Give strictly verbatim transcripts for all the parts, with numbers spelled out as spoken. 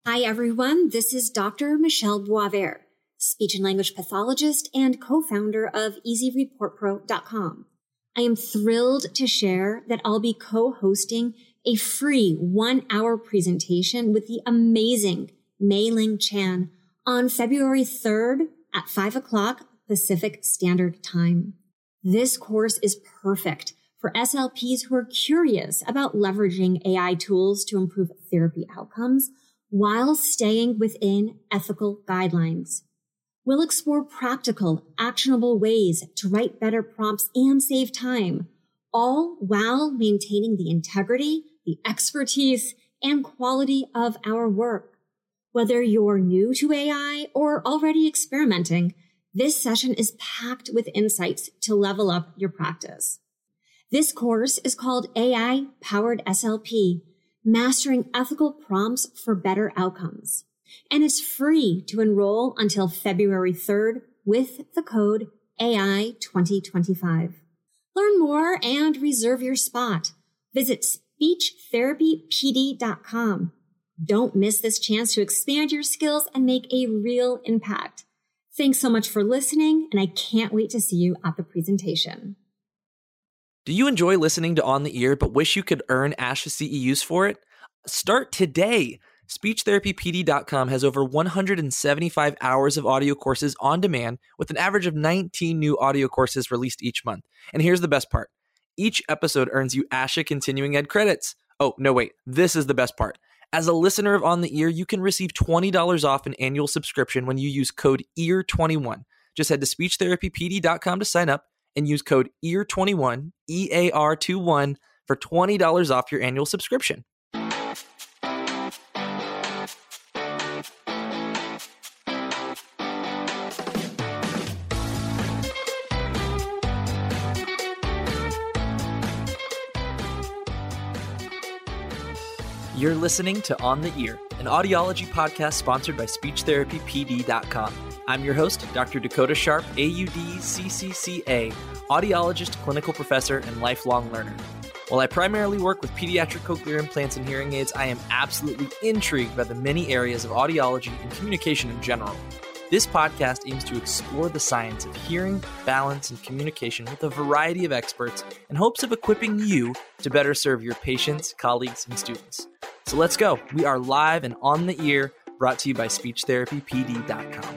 Hi, everyone. This is Doctor Michelle Boisvert, speech and language pathologist and co-founder of easy report pro dot com. I am thrilled to share that I'll be co-hosting a free one-hour presentation with the amazing Mei Ling Chan on February third at five o'clock Pacific Standard Time. This course is perfect for S L Ps who are curious about leveraging A I tools to improve therapy outcomes while staying within ethical guidelines. We'll explore practical, actionable ways to write better prompts and save time, all while maintaining the integrity, the expertise, and quality of our work. Whether you're new to A I or already experimenting, this session is packed with insights to level up your practice. This course is called A I-Powered S L P, Mastering Ethical Prompts for Better Outcomes. And it's free to enroll until February third with the code A I twenty twenty-five. Learn more and reserve your spot. Visit speech therapy p d dot com. Don't miss this chance to expand your skills and make a real impact. Thanks so much for listening, and I can't wait to see you at the presentation. Do you enjoy listening to On the Ear but wish you could earn ASHA C E Us for it? Start today. speech therapy p d dot com has over one hundred seventy-five hours of audio courses on demand with an average of nineteen new audio courses released each month. And here's the best part. Each episode earns you ASHA Continuing Ed credits. Oh, no, wait. This is the best part. As a listener of On the Ear, you can receive twenty dollars off an annual subscription when you use code E A R twenty-one. Just head to speech therapy p d dot com to sign up and use code E A R twenty-one, E A R twenty-one, for twenty dollars off your annual subscription. You're listening to On the Ear, an audiology podcast sponsored by speech therapy p d dot com. I'm your host, Doctor Dakota Sharp, A U D C C C A, audiologist, clinical professor, and lifelong learner. While I primarily work with pediatric cochlear implants and hearing aids, I am absolutely intrigued by the many areas of audiology and communication in general. This podcast aims to explore the science of hearing, balance, and communication with a variety of experts in hopes of equipping you to better serve your patients, colleagues, and students. So let's go. We are live and on the ear, brought to you by speech therapy p d dot com.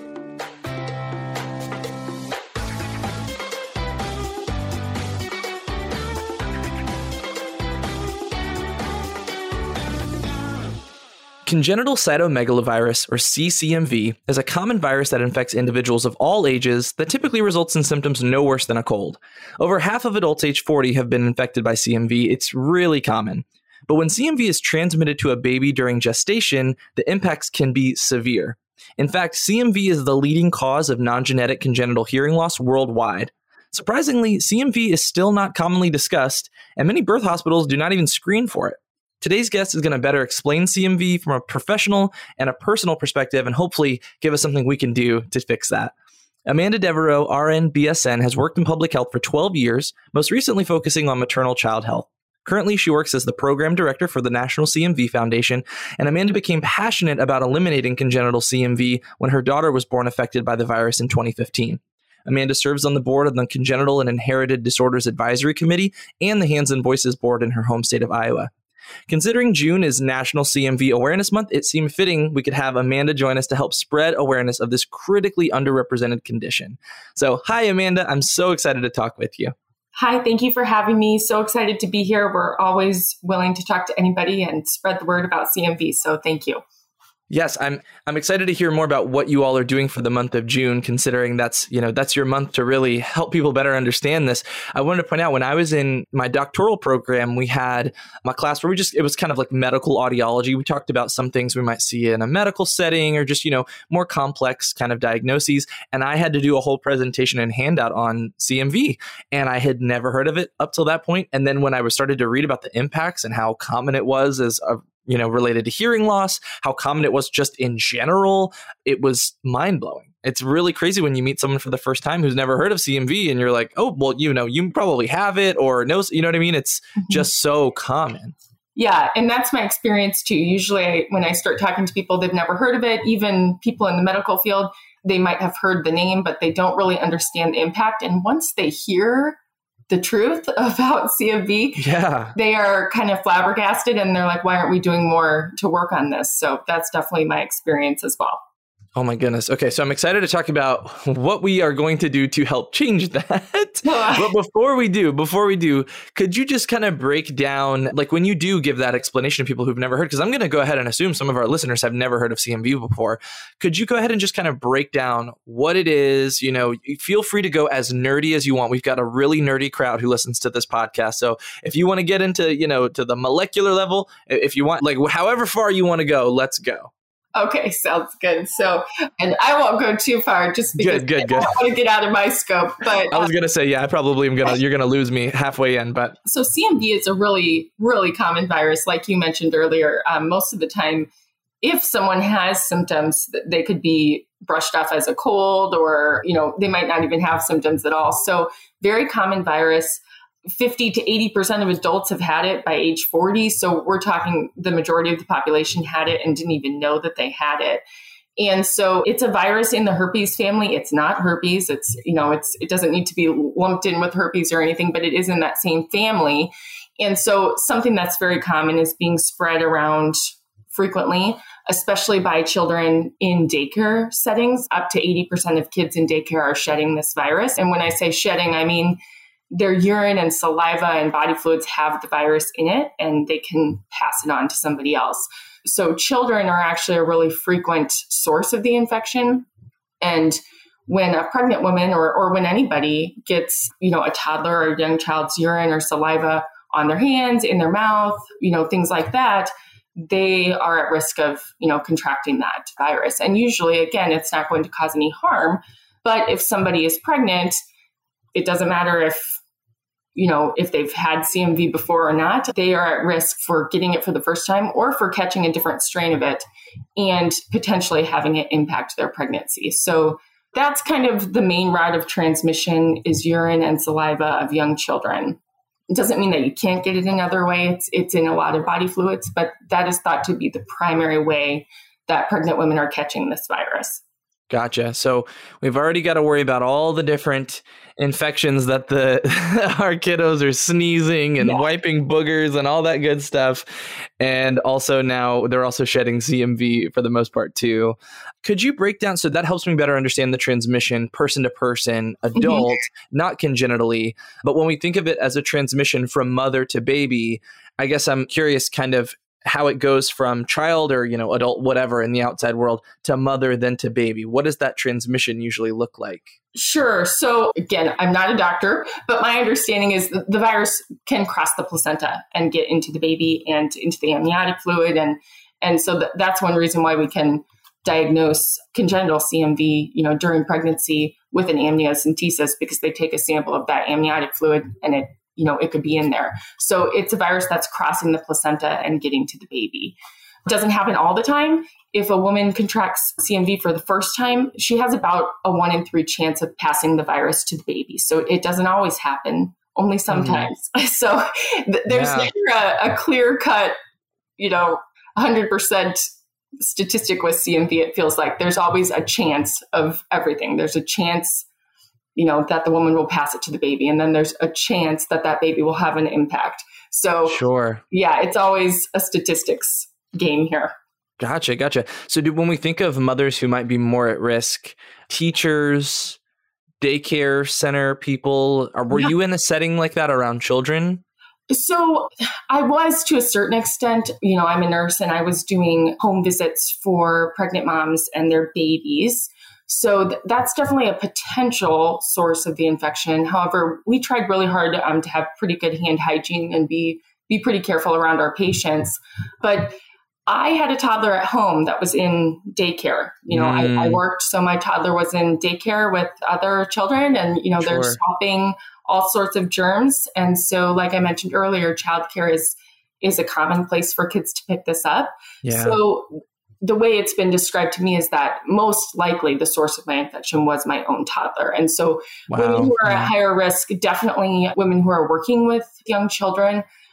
Congenital cytomegalovirus, or C C M V, is a common virus that infects individuals of all ages that typically results in symptoms no worse than a cold. Over half of adults age forty have been infected by C M V. It's really common. But when C M V is transmitted to a baby during gestation, the impacts can be severe. In fact, C M V is the leading cause of non-genetic congenital hearing loss worldwide. Surprisingly, C M V is still not commonly discussed, and many birth hospitals do not even screen for it. Today's guest is going to better explain C M V from a professional and a personal perspective, and hopefully give us something we can do to fix that. Amanda Devereaux, R N, B S N, has worked in public health for twelve years, most recently focusing on maternal child health. Currently, she works as the program director for the National C M V Foundation, and Amanda became passionate about eliminating congenital C M V when her daughter was born affected by the virus in twenty fifteen. Amanda serves on the board of the Congenital and Inherited Disorders Advisory Committee and the Hands and Voices Board in her home state of Iowa. Considering June is National C M V Awareness Month, it seemed fitting we could have Amanda join us to help spread awareness of this critically underrepresented condition. So, hi, Amanda. I'm so excited to talk with you. Hi, thank you for having me. So excited to be here. We're always willing to talk to anybody and spread the word about C M V. So thank you. Yes, I'm I'm excited to hear more about what you all are doing for the month of June, considering that's, you know, that's your month to really help people better understand this. I wanted to point out, when I was in my doctoral program, we had my class where we just, it was kind of like medical audiology. We talked about some things we might see in a medical setting or just, you know, more complex kind of diagnoses. And I had to do a whole presentation and handout on C M V. And I had never heard of it up till that point. And then when I was started to read about the impacts and how common it was as a you know, related to hearing loss, how common it was just in general, it was mind-blowing. It's really crazy when you meet someone for the first time who's never heard of C M V and you're like, oh, well, you know, you probably have it or know, you know what I mean? It's mm-hmm. just so common. Yeah, and that's my experience too. Usually when I start talking to people, they've never heard of it. Even people in the medical field, they might have heard the name, but they don't really understand the impact. And once they hear the truth about C M V, yeah. they are kind of flabbergasted and they're like, why aren't we doing more to work on this? So that's definitely my experience as well. Oh my goodness. Okay, so I'm excited to talk about what we are going to do to help change that. But before we do, before we do, could you just kind of break down, like when you do give that explanation to people who've never heard, because I'm going to go ahead and assume some of our listeners have never heard of C M V before. Could you go ahead and just kind of break down what it is? You know, feel free to go as nerdy as you want. We've got a really nerdy crowd who listens to this podcast. So if you want to get into, you know, to the molecular level, if you want, like however far you want to go, let's go. Okay, sounds good. So, and I won't go too far just because good, good, I good. don't want to get out of my scope. But I was going to say, yeah, I probably am going to, you're going to lose me halfway in. But so C M V is a really, really common virus. Like you mentioned earlier, um, most of the time, if someone has symptoms, they could be brushed off as a cold or, you know, they might not even have symptoms at all. So very common virus. fifty to eighty percent of adults have had it by age forty. So we're talking the majority of the population had it and didn't even know that they had it. And so it's a virus in the herpes family. It's not herpes. It's, you know, it's, it doesn't need to be lumped in with herpes or anything, but it is in that same family. And so something that's very common is being spread around frequently, especially by children in daycare settings. Up to eighty percent of kids in daycare are shedding this virus. And when I say shedding, I mean their urine and saliva and body fluids have the virus in it and they can pass it on to somebody else. So children are actually a really frequent source of the infection. And when a pregnant woman or, or when anybody gets, you know, a toddler or a young child's urine or saliva on their hands, in their mouth, you know, things like that, they are at risk of, you know, contracting that virus. And usually, again, it's not going to cause any harm. But if somebody is pregnant, it doesn't matter if, you know, if they've had C M V before or not, they are at risk for getting it for the first time or for catching a different strain of it and potentially having it impact their pregnancy. So that's kind of the main route of transmission is urine and saliva of young children. It doesn't mean that you can't get it another way. It's, it's in a lot of body fluids, but that is thought to be the primary way that pregnant women are catching this virus. Gotcha. So we've already got to worry about all the different infections that the our kiddos are sneezing and yeah. wiping boogers and all that good stuff. And also now they're also shedding C M V for the most part too. Could you break down? So that helps me better understand the transmission person to person, adult, mm-hmm. not congenitally. But when we think of it as a transmission from mother to baby, I guess I'm curious kind of how it goes from child or, you know, adult, whatever in the outside world to mother, then to baby. What does that transmission usually look like? Sure. So again, I'm not a doctor, but my understanding is that the virus can cross the placenta and get into the baby and into the amniotic fluid. And, and so th- that's one reason why we can diagnose congenital C M V, you know, during pregnancy with an amniocentesis, because they take a sample of that amniotic fluid and it, you know, it could be in there. So it's a virus that's crossing the placenta and getting to the baby. It doesn't happen all the time. If a woman contracts C M V for the first time, she has about a one in three chance of passing the virus to the baby. So it doesn't always happen, only sometimes. Mm-hmm. So th- there's yeah. never a, a clear cut, you know, one hundred percent statistic with C M V. It feels like there's always a chance of everything. There's a chance, you know, that the woman will pass it to the baby. And then there's a chance that that baby will have an impact. So sure. Yeah, it's always a statistics game here. Gotcha. Gotcha. So do, when we think of mothers who might be more at risk, teachers, daycare center people, are, were yeah. you in a setting like that around children? So I was to a certain extent. You know, I'm a nurse and I was doing home visits for pregnant moms and their babies. So th- that's definitely a potential source of the infection. However, we tried really hard um, to have pretty good hand hygiene and be be pretty careful around our patients. But I had a toddler at home that was in daycare. You know, mm. I, I worked, so my toddler was in daycare with other children, and you know, sure. they're swapping all sorts of germs. And so, like I mentioned earlier, childcare is is a common place for kids to pick this up. Yeah. So the way it's been described to me is that most likely the source of my infection was my own toddler. And so wow. women who are at higher risk, definitely women who are working with young children,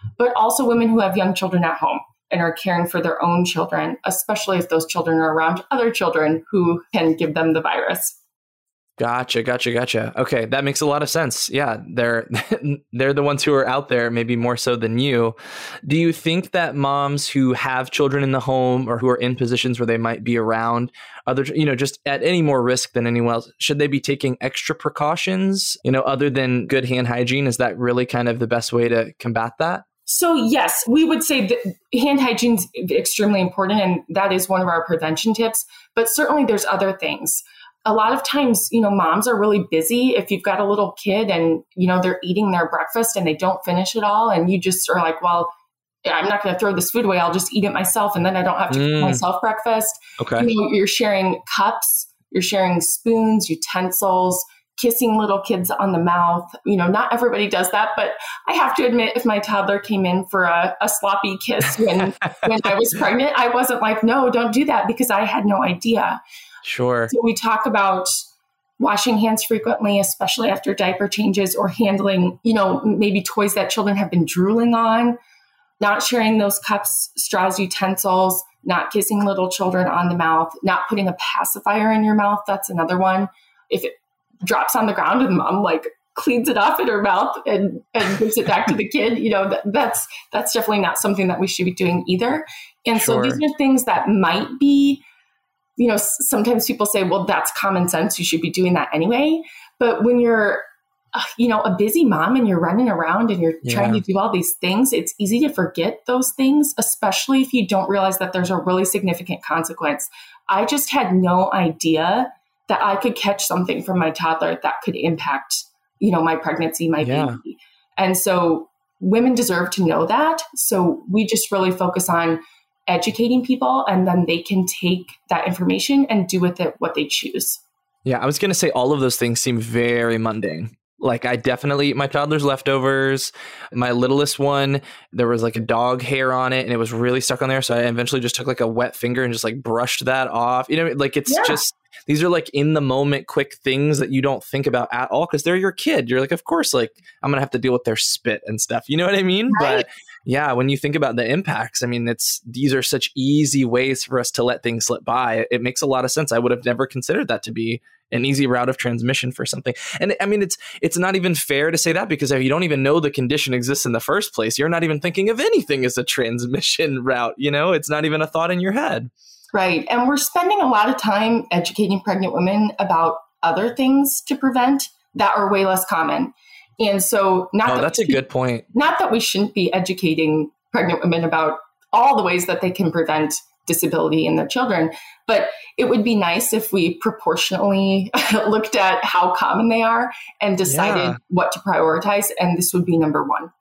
but also women who have young children at home and are caring for their own children, especially if those children are around other children who can give them the virus. Gotcha, gotcha, gotcha. Okay, that makes a lot of sense. Yeah, they're they're the ones who are out there, maybe more so than you. Do you think that moms who have children in the home or who are in positions where they might be around other, you know, just at any more risk than anyone else, should they be taking extra precautions, you know, other than good hand hygiene? Is that really kind of the best way to combat that? So yes, we would say that hand hygiene is extremely important, and that is one of our prevention tips. But certainly there's other things. A lot of times, you know, moms are really busy. If you've got a little kid and, you know, they're eating their breakfast and they don't finish it all, and you just are like, well, yeah, I'm not going to throw this food away. I'll just eat it myself, and then I don't have to Mm. cook myself breakfast. Okay. You know, you're sharing cups, you're sharing spoons, utensils, kissing little kids on the mouth. You know, not everybody does that, but I have to admit, if my toddler came in for a, a sloppy kiss when, when I was pregnant, I wasn't like, no, don't do that, because I had no idea. Sure. So we talk about washing hands frequently, especially after diaper changes, or handling, you know, maybe toys that children have been drooling on, not sharing those cups, straws, utensils, not kissing little children on the mouth, not putting a pacifier in your mouth. That's another one. If it drops on the ground and mom like cleans it off in her mouth and, and gives it back to the kid, you know, that, that's, that's definitely not something that we should be doing either. And Sure. so these are things that might be, you know, sometimes people say, well, that's common sense. You should be doing that anyway. But when you're, uh, you know, a busy mom and you're running around and you're Yeah. trying to do all these things, it's easy to forget those things, especially if you don't realize that there's a really significant consequence. I just had no idea that I could catch something from my toddler that could impact, you know, my pregnancy, my Yeah. baby. And so women deserve to know that. So we just really focus on educating people, and then they can take that information and do with it what they choose. Yeah, I was going to say all of those things seem very mundane. Like I definitely eat my toddler's leftovers. My littlest one, there was like a dog hair on it and it was really stuck on there. So I eventually just took like a wet finger and just like brushed that off. You know, like it's Yeah. just, these are like in the moment quick things that you don't think about at all because they're your kid. You're like, of course, like I'm going to have to deal with their spit and stuff. You know what I mean? Right. But yeah, when you think about the impacts, I mean, it's, these are such easy ways for us to let things slip by. It makes a lot of sense. I would have never considered that to be an easy route of transmission for something. And I mean, it's it's not even fair to say that because if you don't even know the condition exists in the first place, you're not even thinking of anything as a transmission route. You know, it's not even a thought in your head. Right. And we're spending a lot of time educating pregnant women about other things to prevent that are way less common. And so not Oh, that that's a we, good point. Not that we shouldn't be educating pregnant women about all the ways that they can prevent disability in their children, but it would be nice if we proportionally looked at how common they are and decided Yeah. what to prioritize. And this would be number one.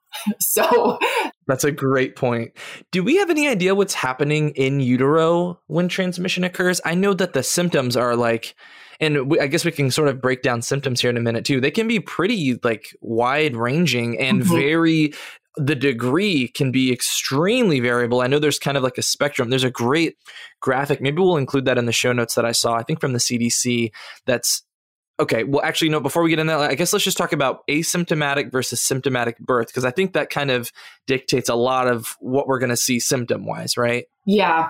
So That's a great point. Do we have any idea what's happening in utero when transmission occurs? I know that the symptoms are like, and we, I guess we can sort of break down symptoms here in a minute too. They can be pretty like wide ranging and Mhm. very, the degree can be extremely variable. I know there's kind of like a spectrum. There's a great graphic. Maybe we'll include that in the show notes that I saw, I think from the C D C. That's okay. Well, actually, no, before we get in there, I guess let's just talk about asymptomatic versus symptomatic birth, because I think that kind of dictates a lot of what we're going to see symptom wise, right? yeah.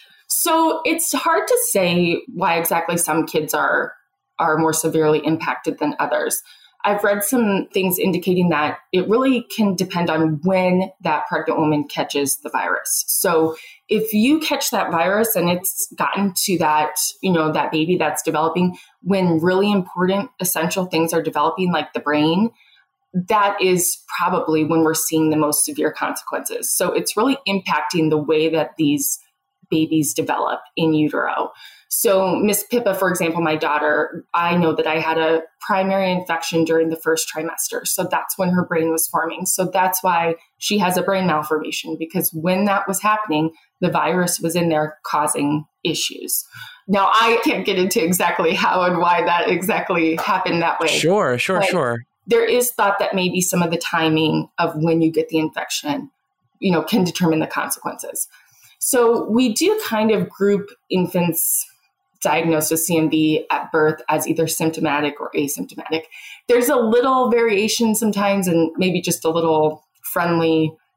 So it's hard to say why exactly some kids are are more severely impacted than others. I've read some things indicating that it really can depend on when that pregnant woman catches the virus. So if you catch that virus and it's gotten to that, you know, that baby that's developing when really important essential things are developing, like the brain, that is probably when we're seeing the most severe consequences. So it's really impacting the way that these babies develop in utero. So Miss Pippa, for example, my daughter, I know that I had a primary infection during the first trimester. So that's when her brain was forming. So that's why she has a brain malformation, because when that was happening, the virus was in there causing issues. Now, I can't get into exactly how and why that exactly happened that way. Sure, sure, But sure. there is thought that maybe some of the timing of when you get the infection, you know, can determine the consequences. So we do kind of group infants diagnosed with C M V at birth as either symptomatic or asymptomatic. There's a little variation sometimes and maybe just a little friendly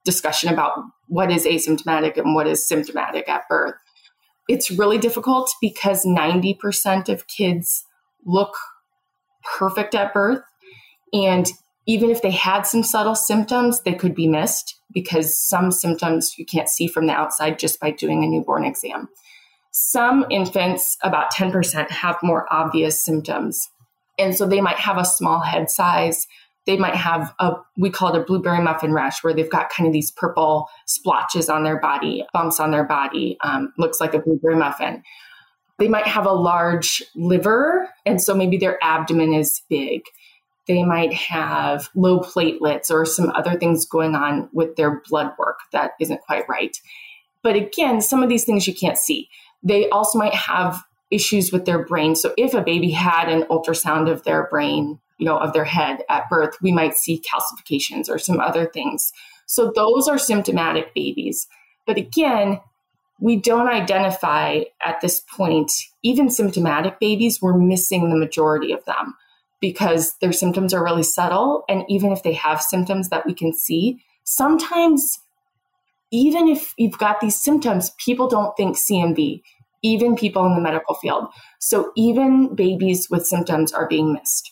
discussion about what is asymptomatic and what is symptomatic at birth. It's really difficult because ninety percent of kids look perfect at birth. And even if they had some subtle symptoms, they could be missed because some symptoms you can't see from the outside just by doing a newborn exam. Some infants, about ten percent, have more obvious symptoms. And so they might have a small head size. They might have a, we call it a blueberry muffin rash, where they've got kind of these purple splotches on their body, bumps on their body, um, looks like a blueberry muffin. They might have a large liver, and so maybe their abdomen is big. They might have low platelets or some other things going on with their blood work that isn't quite right. But again, some of these things you can't see. They also might have issues with their brain. So if a baby had an ultrasound of their brain, you know, of their head at birth, we might see calcifications or some other things. So those are symptomatic babies. But again, we don't identify at this point, even symptomatic babies, we're missing the majority of them because their symptoms are really subtle. And even if they have symptoms that we can see, sometimes even if you've got these symptoms, people don't think C M V, even people in the medical field. So even babies with symptoms are being missed.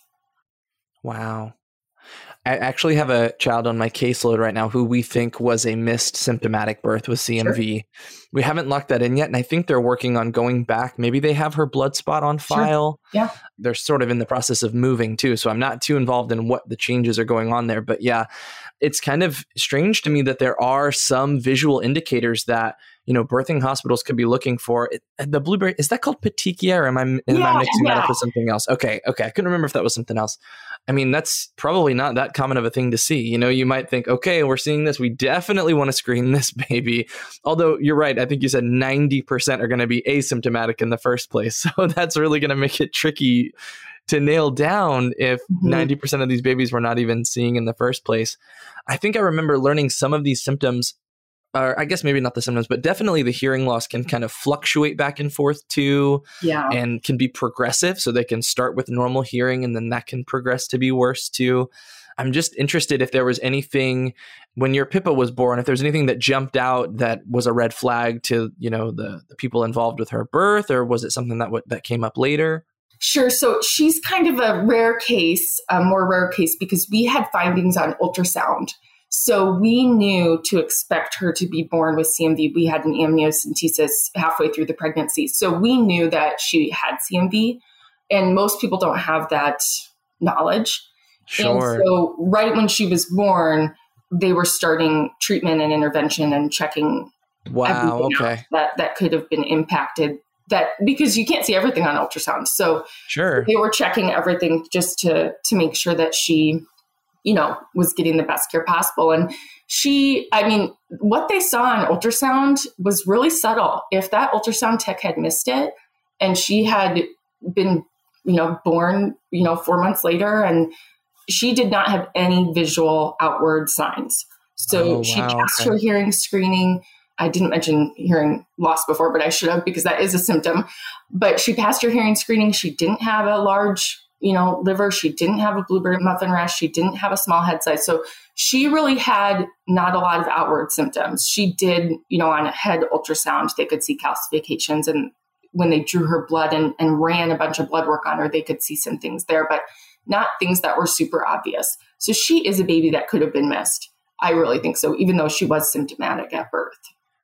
Wow. I actually have a child on my caseload right now who we think was a missed symptomatic birth with C M V. Sure. We haven't locked that in yet, and I think they're working on going back. Maybe they have her blood spot on file. Sure. Yeah. They're sort of in the process of moving too, so I'm not too involved in what the changes are going on there. But yeah, it's kind of strange to me that there are some visual indicators that, you know, birthing hospitals could be looking for. The blueberry, is that called petechia, or am I, am yeah, I mixing yeah. that up with something else? Okay, okay. I couldn't remember if that was something else. I mean, that's probably not that common of a thing to see. You know, you might think, okay, we're seeing this. We definitely want to screen this baby. Although you're right. I think you said ninety percent are going to be asymptomatic in the first place. So that's really going to make it tricky to nail down if mm-hmm. ninety percent of these babies we're not even seeing in the first place. I think I remember learning some of these symptoms, or I guess maybe not the symptoms, but definitely the hearing loss can kind of fluctuate back and forth too, yeah. and can be progressive. So they can start with normal hearing and then that can progress to be worse too. I'm just interested if there was anything when your Pippa was born, if there's anything that jumped out that was a red flag to, you know, the, the people involved with her birth, or was it something that w- that came up later? Sure. So she's kind of a rare case, a more rare case, because we had findings on ultrasound. So we knew to expect her to be born with C M V. We had an amniocentesis halfway through the pregnancy. So we knew that she had C M V, and most people don't have that knowledge. Sure. And so right when she was born, they were starting treatment and intervention and checking wow, okay. that, that could have been impacted. That because you can't see everything on ultrasound. So sure. they were checking everything just to to make sure that she, you know, was getting the best care possible. And she, I mean, what they saw on ultrasound was really subtle. If that ultrasound tech had missed it and she had been, you know, born, you know, four months later, and she did not have any visual outward signs. So oh, she wow, passed okay. her hearing screening. I didn't mention hearing loss before, but I should have, because that is a symptom. But she passed her hearing screening. She didn't have a large, you know, liver. She didn't have a blueberry muffin rash. She didn't have a small head size. So she really had not a lot of outward symptoms. She did, you know, on a head ultrasound, they could see calcifications. And when they drew her blood and, and ran a bunch of blood work on her, they could see some things there, but not things that were super obvious. So she is a baby that could have been missed. I really think so, even though she was symptomatic at birth.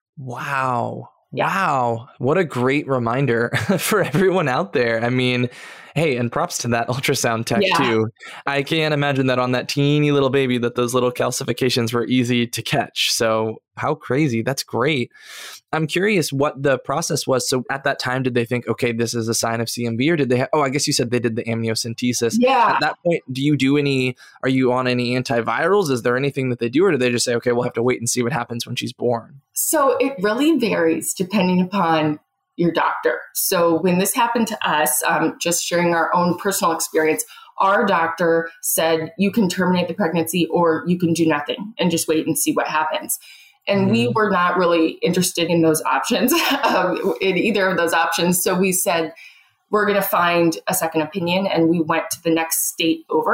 Wow. Yeah. Wow. What a great reminder for everyone out there. I mean, hey, and props to that ultrasound tech yeah. too. I can't imagine that on that teeny little baby that those little calcifications were easy to catch. So how crazy. That's great. I'm curious what the process was. So at that time, did they think, okay, this is a sign of C M V, or did they have, oh, I guess you said they did the amniocentesis. Yeah. At that point, do you do any, are you on any antivirals? Is there anything that they do, or do they just say, okay, we'll have to wait and see what happens when she's born? So it really varies depending upon your doctor. So when this happened to us, um, just sharing our own personal experience, our doctor said, you can terminate the pregnancy or you can do nothing and just wait and see what happens. And mm. we were not really interested in those options, um, in either of those options. So we said, we're going to find a second opinion. And we went to the next state over.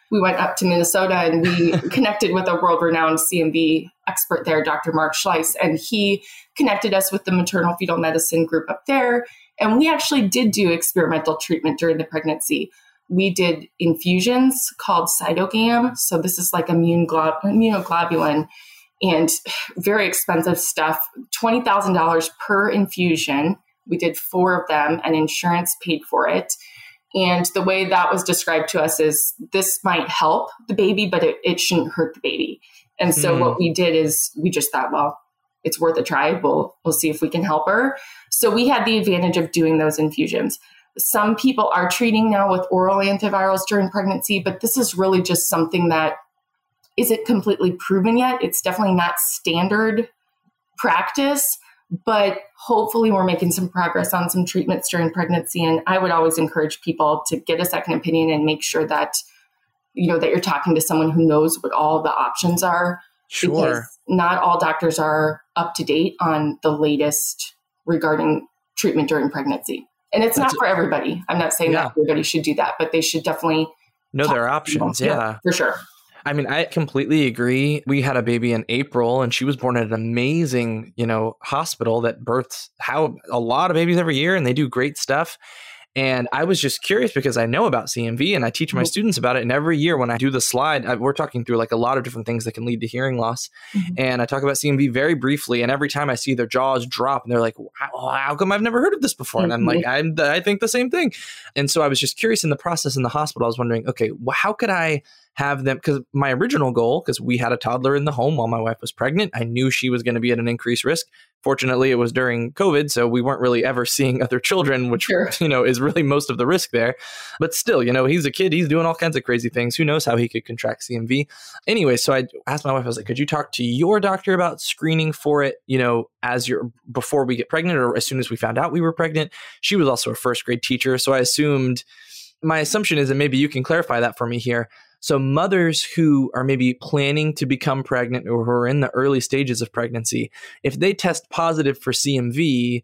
we went up to Minnesota and we connected with a world-renowned C M V expert there, Doctor Mark Schleiss, and he connected us with the maternal fetal medicine group up there. And we actually did do experimental treatment during the pregnancy. We did infusions called Cytogam. So this is like immune glo- immunoglobulin and very expensive stuff, twenty thousand dollars per infusion. We did four of them and insurance paid for it. And the way that was described to us is this might help the baby, but it, it shouldn't hurt the baby. And so mm. what we did is we just thought, well, it's worth a try. We'll, we'll see if we can help her. So we had the advantage of doing those infusions. Some people are treating now with oral antivirals during pregnancy, but this is really just something that isn't completely proven yet. It's definitely not standard practice. But hopefully we're making some progress on some treatments during pregnancy. And I would always encourage people to get a second opinion and make sure that, you know, that you're talking to someone who knows what all the options are. Sure. Because not all doctors are up to date on the latest regarding treatment during pregnancy. And it's That's not for everybody. I'm not saying yeah. that everybody should do that, but they should definitely know their options. Yeah. yeah, for sure. I mean, I completely agree. We had a baby in April and she was born at an amazing, you know, hospital that births how a lot of babies every year and they do great stuff. And I was just curious because I know about C M V and I teach my mm-hmm. students about it. And every year when I do the slide, I, we're talking through like a lot of different things that can lead to hearing loss. Mm-hmm. And I talk about C M V very briefly. And every time I see their jaws drop and they're like, how, how come I've never heard of this before? And I'm like, I'm, I think the same thing. And so I was just curious in the process in the hospital. I was wondering, okay, well, how could I have them? Because my original goal, because we had a toddler in the home while my wife was pregnant, I knew she was going to be at an increased risk. Fortunately, it was during COVID, so we weren't really ever seeing other children, which, sure. you know, is really most of the risk there. But still, you know, he's a kid. He's doing all kinds of crazy things. Who knows how he could contract C M V? Anyway, so I asked my wife, I was like, could you talk to your doctor about screening for it, you know, as you're before we get pregnant or as soon as we found out we were pregnant? She was also a first grade teacher. So I assumed, my assumption is that maybe you can clarify that for me here. So mothers who are maybe planning to become pregnant or who are in the early stages of pregnancy, if they test positive for C M V,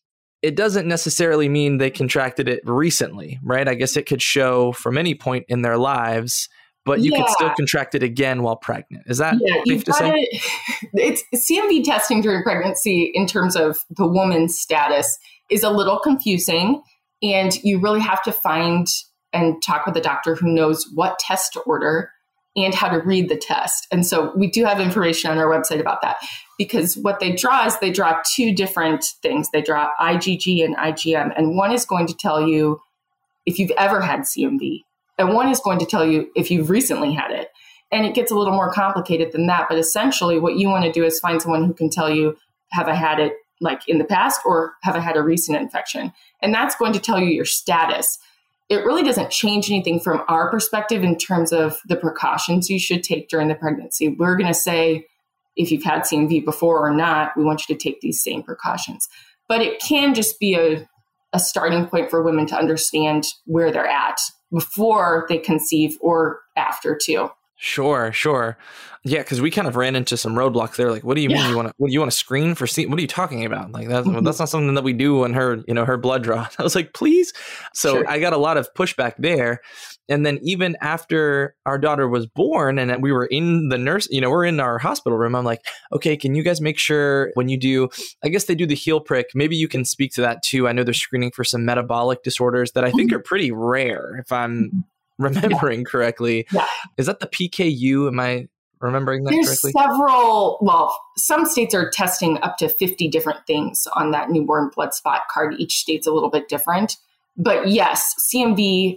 it doesn't necessarily mean they contracted it recently, right? I guess it could show from any point in their lives, but you yeah. could still contract it again while pregnant. Is that yeah, safe to say? It, it's C M V testing during pregnancy in terms of the woman's status is a little confusing, and you really have to find and talk with a doctor who knows what test to order and how to read the test. And so we do have information on our website about that, because what they draw is they draw two different things. They draw I G G and I G M, and one is going to tell you if you've ever had C M V, and one is going to tell you if you've recently had it. And it gets a little more complicated than that. But essentially what you want to do is find someone who can tell you, have I had it like in the past, or have I had a recent infection? And that's going to tell you your status. It really doesn't change anything from our perspective in terms of the precautions you should take during the pregnancy. We're going to say, if you've had C M V before or not, we want you to take these same precautions. But it can just be a, a starting point for women to understand where they're at before they conceive or after too. Sure, sure. Yeah, because we kind of ran into some roadblocks there. Like, what do you yeah. mean you want to? What do you want to screen for? C- what are you talking about? Like, that's mm-hmm. that's not something that we do on her, you know, her blood draw. I was like, please. So sure. I got a lot of pushback there. And then even after our daughter was born and we were in the nurse, you know, we're in our hospital room. I'm like, okay, can you guys make sure when you do? I guess they do the heel prick. Maybe you can speak to that too. I know they're screening for some metabolic disorders that I think mm-hmm. are pretty rare, if I'm remembering yeah. correctly. Yeah. Is that the P K U? Am I remembering that There's correctly? Several, well, some states are testing up to fifty different things on that newborn blood spot card. Each state's a little bit different. But yes, C M V,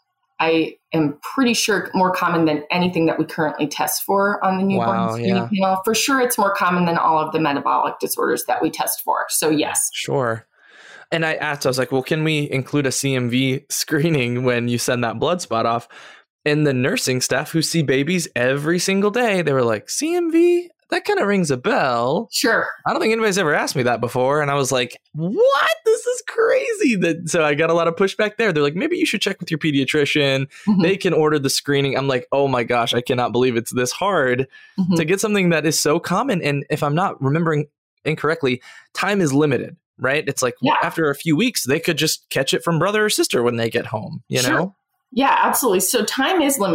I am pretty sure more common than anything that we currently test for on the newborn wow, screening yeah. panel. For sure, it's more common than all of the metabolic disorders that we test for. So yes. Sure. And I asked, I was like, well, can we include a C M V screening when you send that blood spot off? And the nursing staff who see babies every single day, they were like, C M V? That kind of rings a bell. Sure. I don't think anybody's ever asked me that before. And I was like, what? This is crazy. That So I got a lot of pushback there. They're like, maybe you should check with your pediatrician. Mm-hmm. They can order the screening. I'm like, oh my gosh, I cannot believe it's this hard mm-hmm. to get something that is so common. And if I'm not remembering incorrectly, time is limited. Right? It's like yeah. after a few weeks, they could just catch it from brother or sister when they get home, you sure. know? Yeah, absolutely. So time is limited.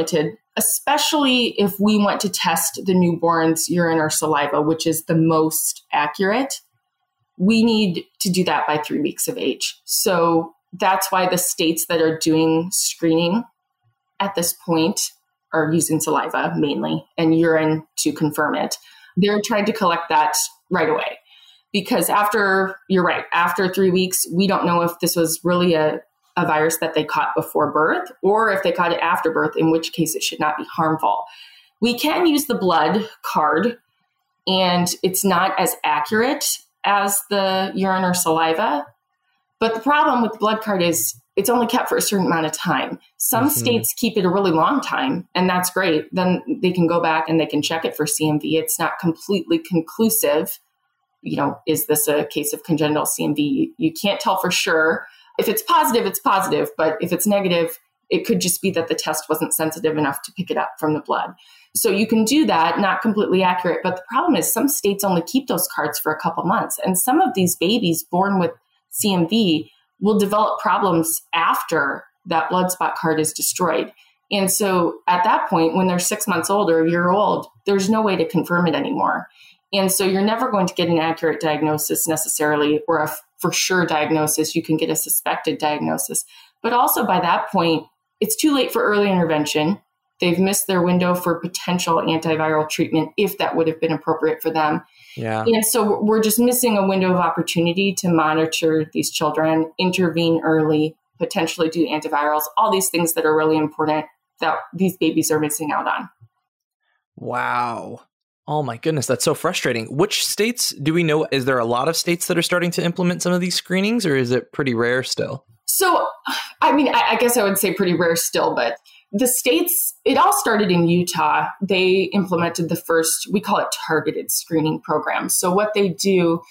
especially if we want to test the newborn's urine or saliva, which is the most accurate, we need to do that by three weeks of age. So that's why the states that are doing screening at this point are using saliva mainly and urine to confirm it. They're trying to collect that right away because after, you're right, after three weeks, we don't know if this was really a, a virus that they caught before birth or if they caught it after birth, in which case it should not be harmful. We can use the blood card, and it's not as accurate as the urine or saliva. But the problem with the blood card is it's only kept for a certain amount of time. Some mm-hmm. states keep it a really long time, and that's great. Then they can go back and they can check it for C M V. It's not completely conclusive. You know, is this a case of congenital C M V? You can't tell for sure. If it's positive, it's positive. But if it's negative, it could just be that the test wasn't sensitive enough to pick it up from the blood. So you can do that, not completely accurate. But the problem is some states only keep those cards for a couple months. And some of these babies born with C M V will develop problems after that blood spot card is destroyed. And so at that point, when they're six months old or a year old, there's no way to confirm it anymore. And so you're never going to get an accurate diagnosis necessarily, or a for sure diagnosis. You can get a suspected diagnosis. But also by that point, it's too late for early intervention. They've missed their window for potential antiviral treatment if that would have been appropriate for them. Yeah. And so we're just missing a window of opportunity to monitor these children, intervene early, potentially do antivirals, all these things that are really important that these babies are missing out on. Wow. Oh my goodness, that's so frustrating. Which states do we know? Is there a lot of states that are starting to implement some of these screenings, or is it pretty rare still? So, I mean, I, I guess I would say pretty rare still, but the states, it all started in Utah. They implemented the first, we call it targeted screening program. So what they do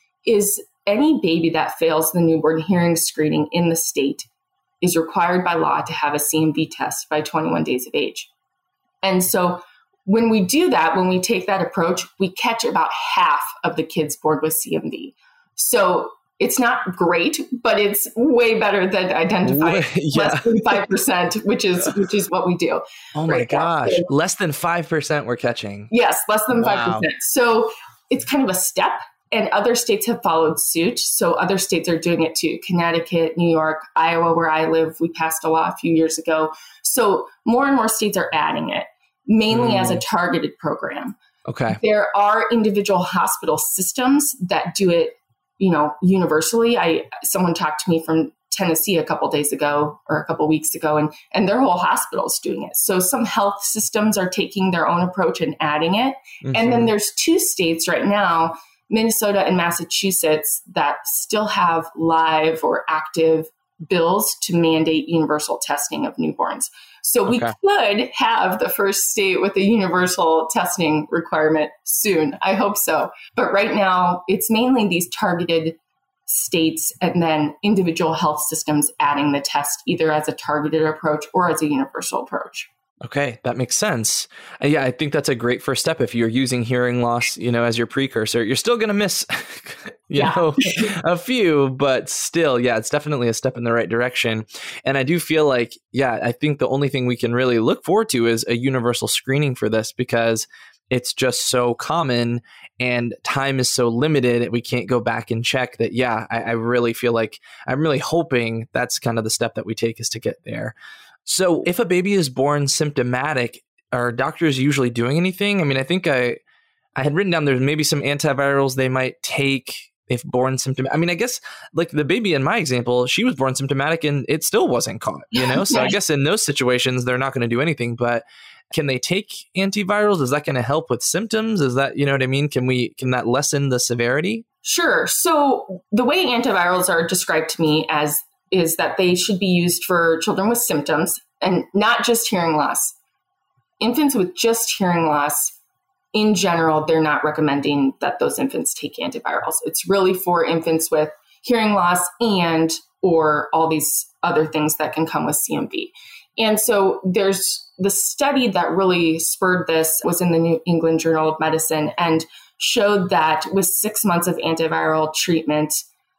is any baby that fails the newborn hearing screening in the state is required by law to have a C M V test by twenty-one days of age. And so when we do that, when we take that approach, we catch about half of the kids born with C M V. So it's not great, but it's way better than identifying yeah. less than five percent, which is which is what we do. Oh my right gosh. So, less than five percent we're catching. Yes, less than wow. five percent. So it's kind of a step, and other states have followed suit. So other states are doing it too. Connecticut, New York, Iowa, where I live, we passed a law a few years ago. So more and more states are adding it, mainly mm. as a targeted program. Okay. There are individual hospital systems that do it, you know, universally. I someone talked to me from Tennessee a couple days ago or a couple weeks ago, and and their whole hospital is doing it. So some health systems are taking their own approach and adding it. Mm-hmm. And then there's two states right now, Minnesota and Massachusetts, that still have live or active bills to mandate universal testing of newborns. So we okay. could have the first state with a universal testing requirement soon. I hope so. But right now, it's mainly these targeted states and then individual health systems adding the test either as a targeted approach or as a universal approach. Okay, that makes sense. Uh, yeah, I think that's a great first step. If you're using hearing loss, you know, as your precursor, you're still going to miss, you yeah. know, a few, but still, yeah, it's definitely a step in the right direction. And I do feel like, yeah, I think the only thing we can really look forward to is a universal screening for this because it's just so common and time is so limited. We can't go back and check that. Yeah, I, I really feel like I'm really hoping that's kind of the step that we take is to get there. So if a baby is born symptomatic, are doctors usually doing anything? I mean, I think I I had written down there's maybe some antivirals they might take if born symptomatic. I mean, I guess like the baby in my example, she was born symptomatic and it still wasn't caught, you know? So I guess in those situations, they're not going to do anything. But can they take antivirals? Is that going to help with symptoms? Is that, you know what I mean? Can we, can that lessen the severity? Sure. So the way antivirals are described to me as is that they should be used for children with symptoms and not just hearing loss. Infants with just hearing loss, in general, they're not recommending that those infants take antivirals. It's really for infants with hearing loss and or all these other things that can come with C M V. And so there's the study that really spurred this was in the New England Journal of Medicine and showed that with six months of antiviral treatment,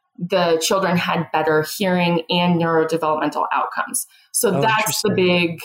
the children had better hearing and neurodevelopmental outcomes. So oh, that's the big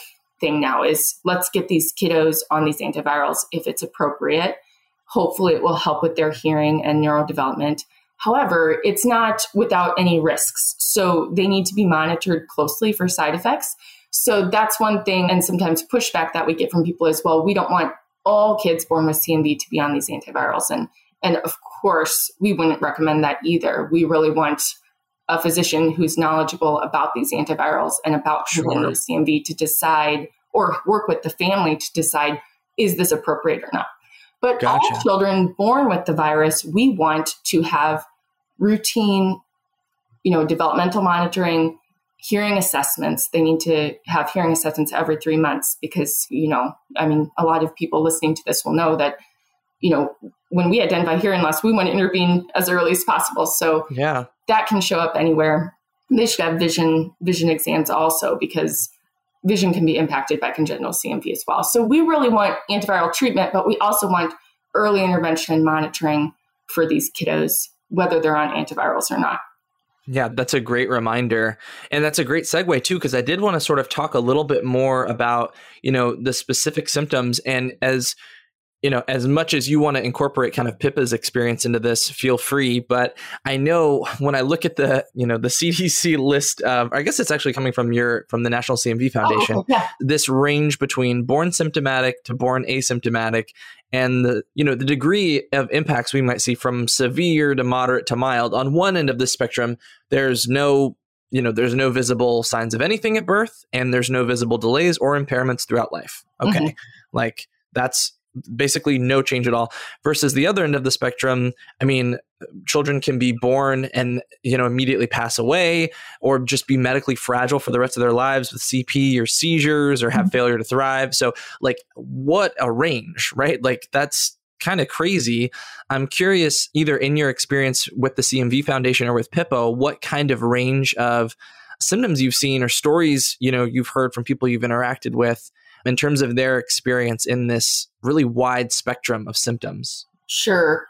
thing now is let's get these kiddos on these antivirals if it's appropriate. Hopefully it will help with their hearing and neurodevelopment. However, it's not without any risks. So they need to be monitored closely for side effects. So that's one thing. And sometimes pushback that we get from people is, well, we don't want all kids born with C M V to be on these antivirals. And, and of course, we wouldn't recommend that either. We really want a physician who's knowledgeable about these antivirals and about children Sure. with C M V to decide or work with the family to decide, is this appropriate or not? But Gotcha. all children born with the virus, we want to have routine, you know, developmental monitoring, hearing assessments. They need to have hearing assessments every three months because, you know, I mean, a lot of people listening to this will know that, you know, when we identify hearing loss, we want to intervene as early as possible. So Yeah. that can show up anywhere. They should have vision vision exams also because vision can be impacted by congenital C M V as well. So we really want antiviral treatment, but we also want early intervention and monitoring for these kiddos, whether they're on antivirals or not. Yeah, that's a great reminder. And that's a great segue too, because I did want to sort of talk a little bit more about, you know, the specific symptoms. And as you know, as much as you want to incorporate kind of Pippa's experience into this, feel free. But I know when I look at the, you know, the C D C list, of, I guess it's actually coming from your, from the National C M V Foundation, Oh, okay. Yeah. this range between born symptomatic to born asymptomatic and the, you know, the degree of impacts we might see from severe to moderate to mild. On one end of the spectrum, there's no, you know, there's no visible signs of anything at birth and there's no visible delays or impairments throughout life. Okay. Mm-hmm. Like that's basically no change at all versus the other end of the spectrum. I mean, children can be born and, you know, immediately pass away or just be medically fragile for the rest of their lives with C P or seizures or have mm-hmm. failure to thrive. So like what a range, right? Like that's kind of crazy. I'm curious, either in your experience with the C M V Foundation or with Pippa, what kind of range of symptoms you've seen or stories, you know, you've heard from people you've interacted with in terms of their experience in this really wide spectrum of symptoms. Sure.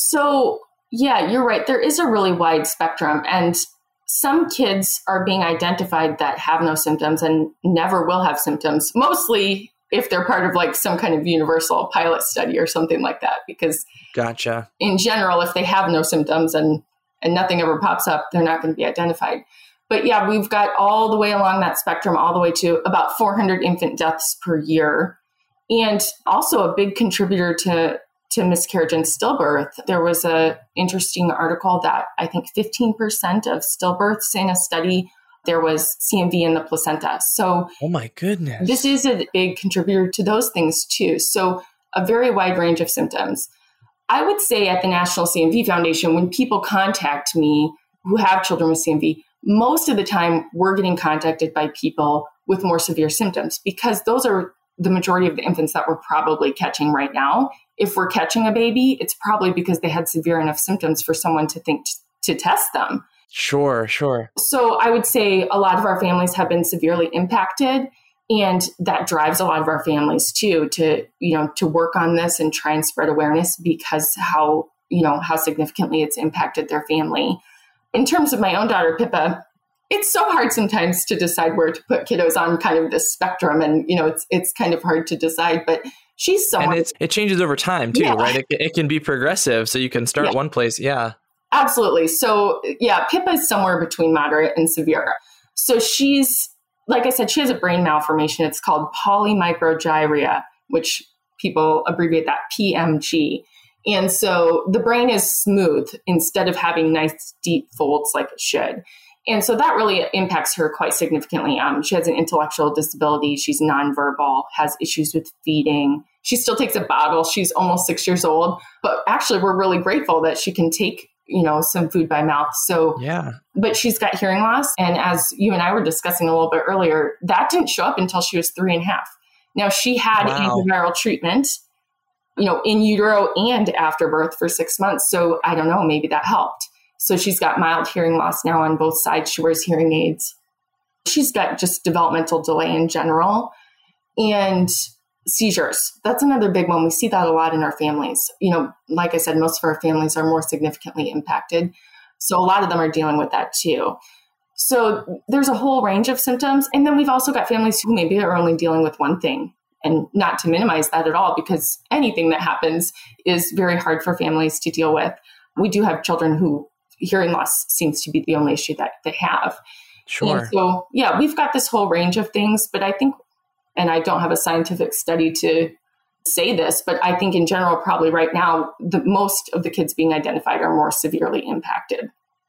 So yeah, you're right. There is a really wide spectrum, and some kids are being identified that have no symptoms and never will have symptoms, mostly if they're part of like some kind of universal pilot study or something like that, because gotcha. In general, if they have no symptoms and, and nothing ever pops up, they're not going to be identified. But yeah, we've got all the way along that spectrum, all the way to about four hundred infant deaths per year. And also a big contributor to, to miscarriage and stillbirth. There was an interesting article that I think fifteen percent of stillbirths in a study, there was C M V in the placenta. So oh my goodness, this is a big contributor to those things too. So a very wide range of symptoms. I would say at the National C M V Foundation, when people contact me who have children with C M V, most of the time we're getting contacted by people with more severe symptoms because those are the majority of the infants that we're probably catching right now. If we're catching a baby, it's probably because they had severe enough symptoms for someone to think t- to test them. Sure, sure. So I would say a lot of our families have been severely impacted, and that drives a lot of our families too to, you know, to work on this and try and spread awareness because how, you know, how significantly it's impacted their family. In terms of my own daughter, Pippa, it's so hard sometimes to decide where to put kiddos on kind of this spectrum. And, you know, it's it's kind of hard to decide, but she's someone. And it's, it changes over time too, yeah. right? It, it can be progressive. So you can start yeah. one place. Yeah. Absolutely. So yeah, Pippa is somewhere between moderate and severe. So she's, like I said, she has a brain malformation. It's called polymicrogyria, which people abbreviate that P M G. And so the brain is smooth instead of having nice deep folds like it should. And so that really impacts her quite significantly. Um, she has an intellectual disability. She's nonverbal, has issues with feeding. She still takes a bottle. She's almost six years old. But actually, we're really grateful that she can take, you know, some food by mouth. So, yeah. But she's got hearing loss. And as you and I were discussing a little bit earlier, that didn't show up until she was three and a half. Now, she had wow. antiviral treatment, you know, in utero and after birth for six months. So I don't know, maybe that helped. So she's got mild hearing loss now on both sides. She wears hearing aids. She's got just developmental delay in general and seizures. That's another big one. We see that a lot in our families. You know, like I said, most of our families are more significantly impacted. So a lot of them are dealing with that too. So there's a whole range of symptoms. And then we've also got families who maybe are only dealing with one thing. And not to minimize that at all, because anything that happens is very hard for families to deal with. We do have children who hearing loss seems to be the only issue that they have. Sure. And so, yeah, we've got this whole range of things, but I think, and I don't have a scientific study to say this, but I think in general, probably right now, the most of the kids being identified are more severely impacted.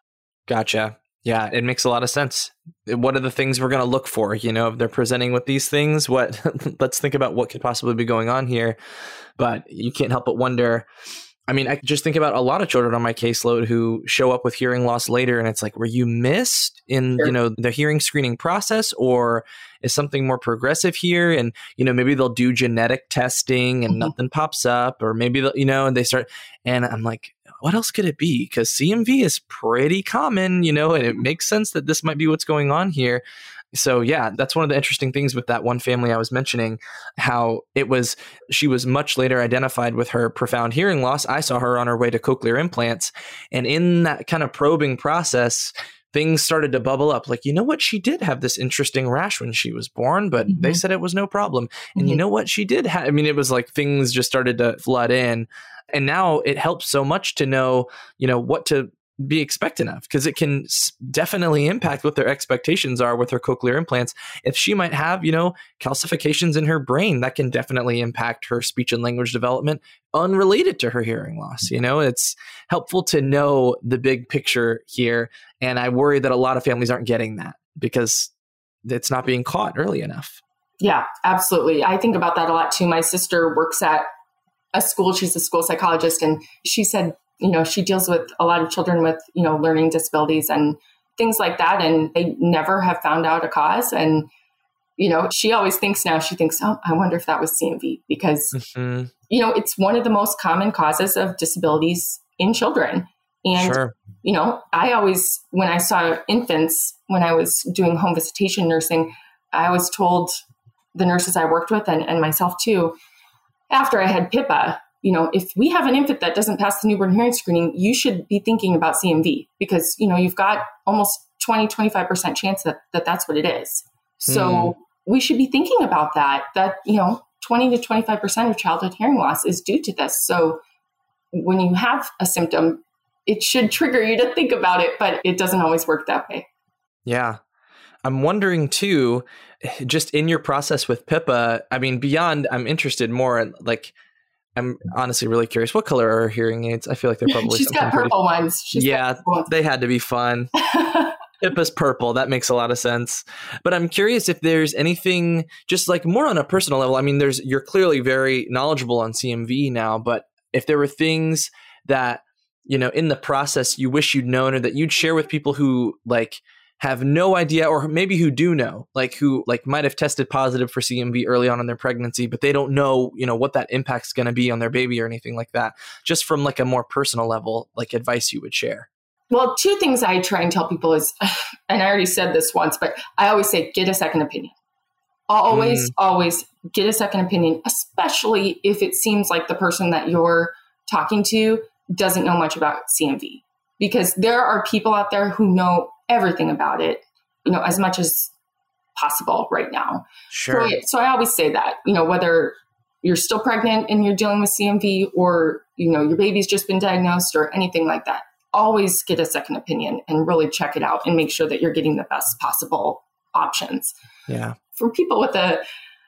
Gotcha. Yeah, it makes a lot of sense. What are the things we're going to look for? You know, if they're presenting with these things, what let's think about what could possibly be going on here. But you can't help but wonder. I mean, I just think about a lot of children on my caseload who show up with hearing loss later, and it's like, were you missed in, sure. you know, the hearing screening process, or is something more progressive here? And, you know, maybe they'll do genetic testing and mm-hmm. nothing pops up, or maybe, they'll, you know, and they start, and I'm like, what else could it be? Because C M V is pretty common, you know, and it makes sense that this might be what's going on here. So yeah, that's one of the interesting things with that one family I was mentioning, how it was, she was much later identified with her profound hearing loss. I saw her on her way to cochlear implants. And in that kind of probing process, things started to bubble up. Like, you know what? She did have this interesting rash when she was born, but mm-hmm. they said it was no problem. And mm-hmm. you know what? She did have, I mean, it was like things just started to flood in. And now it helps so much to know, you know, what to be expectant of, because it can definitely impact what their expectations are with her cochlear implants. If she might have, you know, calcifications in her brain, that can definitely impact her speech and language development unrelated to her hearing loss. You know, it's helpful to know the big picture here. And I worry that a lot of families aren't getting that because it's not being caught early enough. Yeah, absolutely. I think about that a lot too. My sister works at a school. She's a school psychologist. And she said, you know, she deals with a lot of children with, you know, learning disabilities and things like that. And they never have found out a cause. And, you know, she always thinks now, she thinks, oh, I wonder if that was C M V, because, mm-hmm. you know, it's one of the most common causes of disabilities in children. And, sure. you know, I always, when I saw infants, when I was doing home visitation nursing, I always told the nurses I worked with and, and myself too, after I had Pippa, you know, if we have an infant that doesn't pass the newborn hearing screening, you should be thinking about C M V, because, you know, you've got almost twenty, twenty-five percent chance that, that that's what it is. So mm. we should be thinking about that, that, you know, twenty to twenty-five percent of childhood hearing loss is due to this. So when you have a symptom, it should trigger you to think about it, but it doesn't always work that way. Yeah. I'm wondering too, just in your process with Pippa, I mean, beyond, I'm interested more in, like, I'm honestly really curious, what color are her hearing aids? I feel like they're probably She's got purple pretty... ones. She's yeah, purple ones. They had to be fun. Pippa's purple. That makes a lot of sense. But I'm curious if there's anything just like more on a personal level. I mean, there's you're clearly very knowledgeable on C M V now, but if there were things that, you know, in the process you wish you'd known, or that you'd share with people who like have no idea, or maybe who do know, like who like might have tested positive for C M V early on in their pregnancy, but they don't know, you know, what that impact's going to be on their baby or anything like that, just from like a more personal level, like advice you would share. Well, two things I try and tell people is, and I already said this once, but I always say, get a second opinion. Always, mm. always get a second opinion, especially if it seems like the person that you're talking to doesn't know much about C M V, because there are people out there who know everything about it, you know, as much as possible right now. Sure. So, so I always say that, you know, whether you're still pregnant and you're dealing with C M V, or, you know, your baby's just been diagnosed or anything like that, always get a second opinion and really check it out and make sure that you're getting the best possible options. Yeah. For people with a,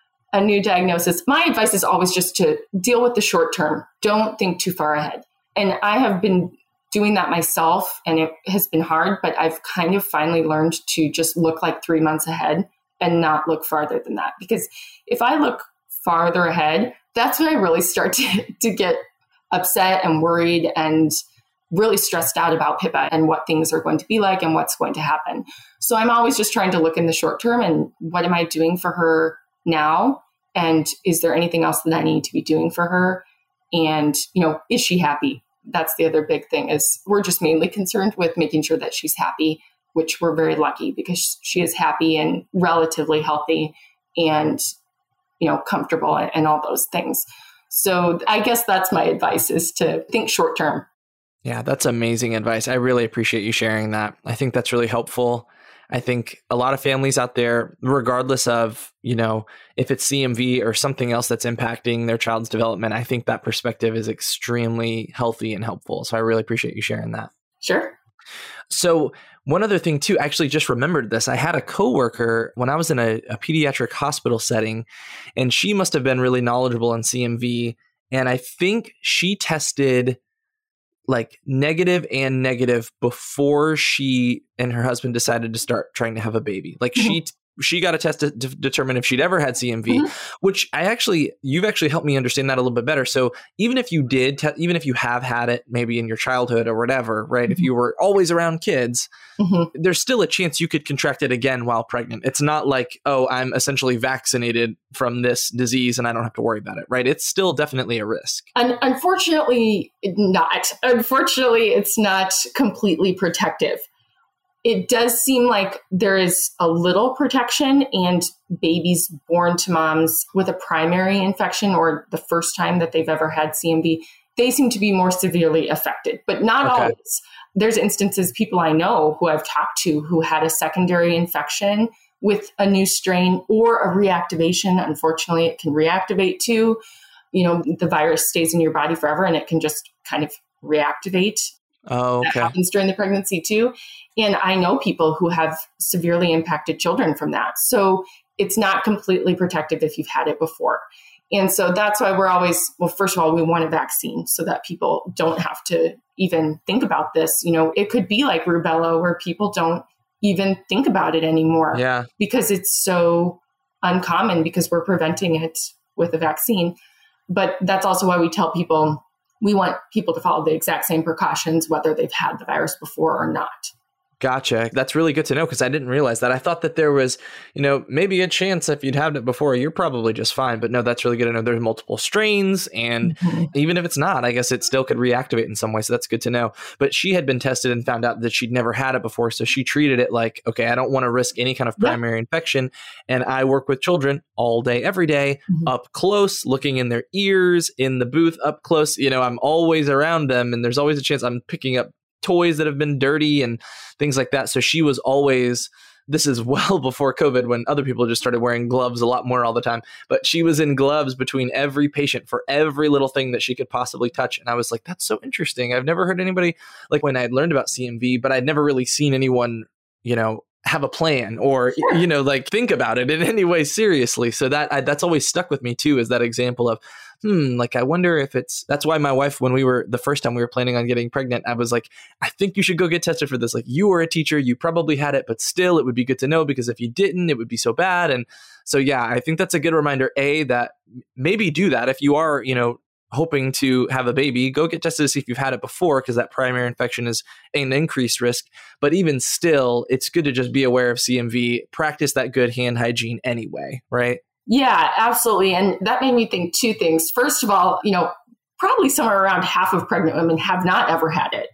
a new diagnosis, my advice is always just to deal with the short term. Don't think too far ahead. And I have been doing that myself, and it has been hard, but I've kind of finally learned to just look like three months ahead and not look farther than that. Because if I look farther ahead, that's when I really start to, to get upset and worried and really stressed out about Pippa and what things are going to be like and what's going to happen. So I'm always just trying to look in the short term and what am I doing for her now? And is there anything else that I need to be doing for her? And, you know, is she happy? That's the other big thing, is we're just mainly concerned with making sure that she's happy, which we're very lucky because she is happy and relatively healthy and, you know, comfortable and, and all those things. So I guess that's my advice, is to think short term. Yeah, that's amazing advice. I really appreciate you sharing that. I think that's really helpful. I think a lot of families out there, regardless of, you know, if it's C M V or something else that's impacting their child's development, I think that perspective is extremely healthy and helpful. So I really appreciate you sharing that. Sure. So one other thing too, I actually just remembered this. I had a coworker when I was in a, a pediatric hospital setting, and she must have been really knowledgeable in C M V. And I think she tested like negative and negative before she and her husband decided to start trying to have a baby. Like mm-hmm. she she got a test to, to determine if she'd ever had C M V, mm-hmm. which I actually, you've actually helped me understand that a little bit better. So even if you did, te- even if you have had it maybe in your childhood or whatever, right? Mm-hmm. If you were always around kids, mm-hmm. there's still a chance you could contract it again while pregnant. It's not like, oh, I'm essentially vaccinated from this disease and I don't have to worry about it, right? It's still definitely a risk. And unfortunately not. Unfortunately, it's not completely protective. It does seem like there is a little protection, and babies born to moms with a primary infection or the first time that they've ever had C M V, they seem to be more severely affected, but not okay. always. There's instances, people I know who I've talked to who had a secondary infection with a new strain or a reactivation. Unfortunately, it can reactivate too. You know, the virus stays in your body forever and it can just kind of reactivate. Oh, okay. That happens during the pregnancy too. And I know people who have severely impacted children from that. So it's not completely protective if you've had it before. And so that's why we're always, well, first of all, we want a vaccine so that people don't have to even think about this. You know, it could be like rubella where people don't even think about it anymore. Yeah. Because it's so uncommon because we're preventing it with a vaccine. But that's also why we tell people we want people to follow the exact same precautions, whether they've had the virus before or not. Gotcha. That's really good to know because I didn't realize that. I thought that there was, you know, maybe a chance if you'd had it before, you're probably just fine. But no, that's really good to know. There's multiple strains. And mm-hmm. even if it's not, I guess it still could reactivate in some way. So that's good to know. But she had been tested and found out that she'd never had it before. So she treated it like, okay, I don't want to risk any kind of primary yeah. infection. And I work with children all day, every day, mm-hmm. up close, looking in their ears, in the booth, up close. You know, I'm always around them. And there's always a chance I'm picking up toys that have been dirty and things like that. So she was always, this is well before COVID when other people just started wearing gloves a lot more all the time, but she was in gloves between every patient for every little thing that she could possibly touch. And I was like, that's so interesting. I've never heard anybody, like when I had learned about C M V, but I'd never really seen anyone, you know, have a plan or, you know, like think about it in any way seriously. So that I, that's always stuck with me too, is that example of, hmm, like, I wonder if it's, that's why my wife, when we were, the first time we were planning on getting pregnant, I was like, I think you should go get tested for this. Like, you were a teacher, you probably had it, but still it would be good to know because if you didn't, it would be so bad. And so, yeah, I think that's a good reminder, A, that maybe do that. If you are, you know, hoping to have a baby, go get tested to see if you've had it before, because that primary infection is an increased risk. But even still, it's good to just be aware of C M V, practice that good hand hygiene anyway, right? Yeah, absolutely. And that made me think two things. First of all, you know, probably somewhere around half of pregnant women have not ever had it.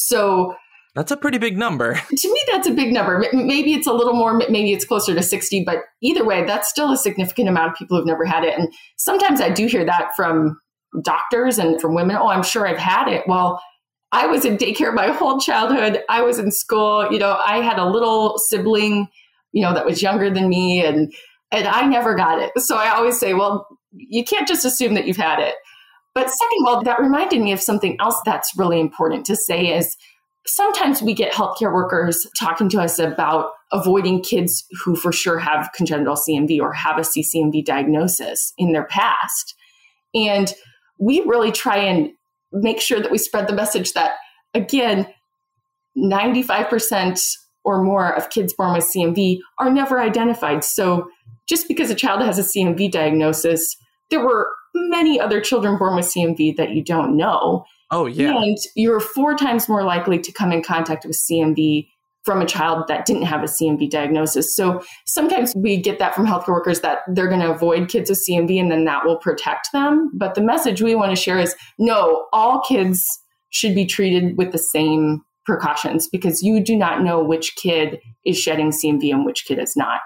So that's a pretty big number. To me, that's a big number. Maybe it's a little more, maybe it's closer to sixty, but either way, that's still a significant amount of people who've never had it. And sometimes I do hear that from doctors and from women. Oh, I'm sure I've had it. Well, I was in daycare my whole childhood. I was in school. You know, I had a little sibling, you know, that was younger than me, and and I never got it. So I always say, well, you can't just assume that you've had it. But second of all, that reminded me of something else that's really important to say is sometimes we get healthcare workers talking to us about avoiding kids who for sure have congenital C M V or have a C C M V diagnosis in their past. And we really try and make sure that we spread the message that, again, ninety-five percent or more of kids born with C M V are never identified. So just because a child has a C M V diagnosis, there were many other children born with C M V that you don't know. Oh, yeah. And you're four times more likely to come in contact with C M V from a child that didn't have a C M V diagnosis. So sometimes we get that from healthcare workers that they're going to avoid kids with C M V and then that will protect them. But the message we want to share is, no, all kids should be treated with the same precautions because you do not know which kid is shedding C M V and which kid is not.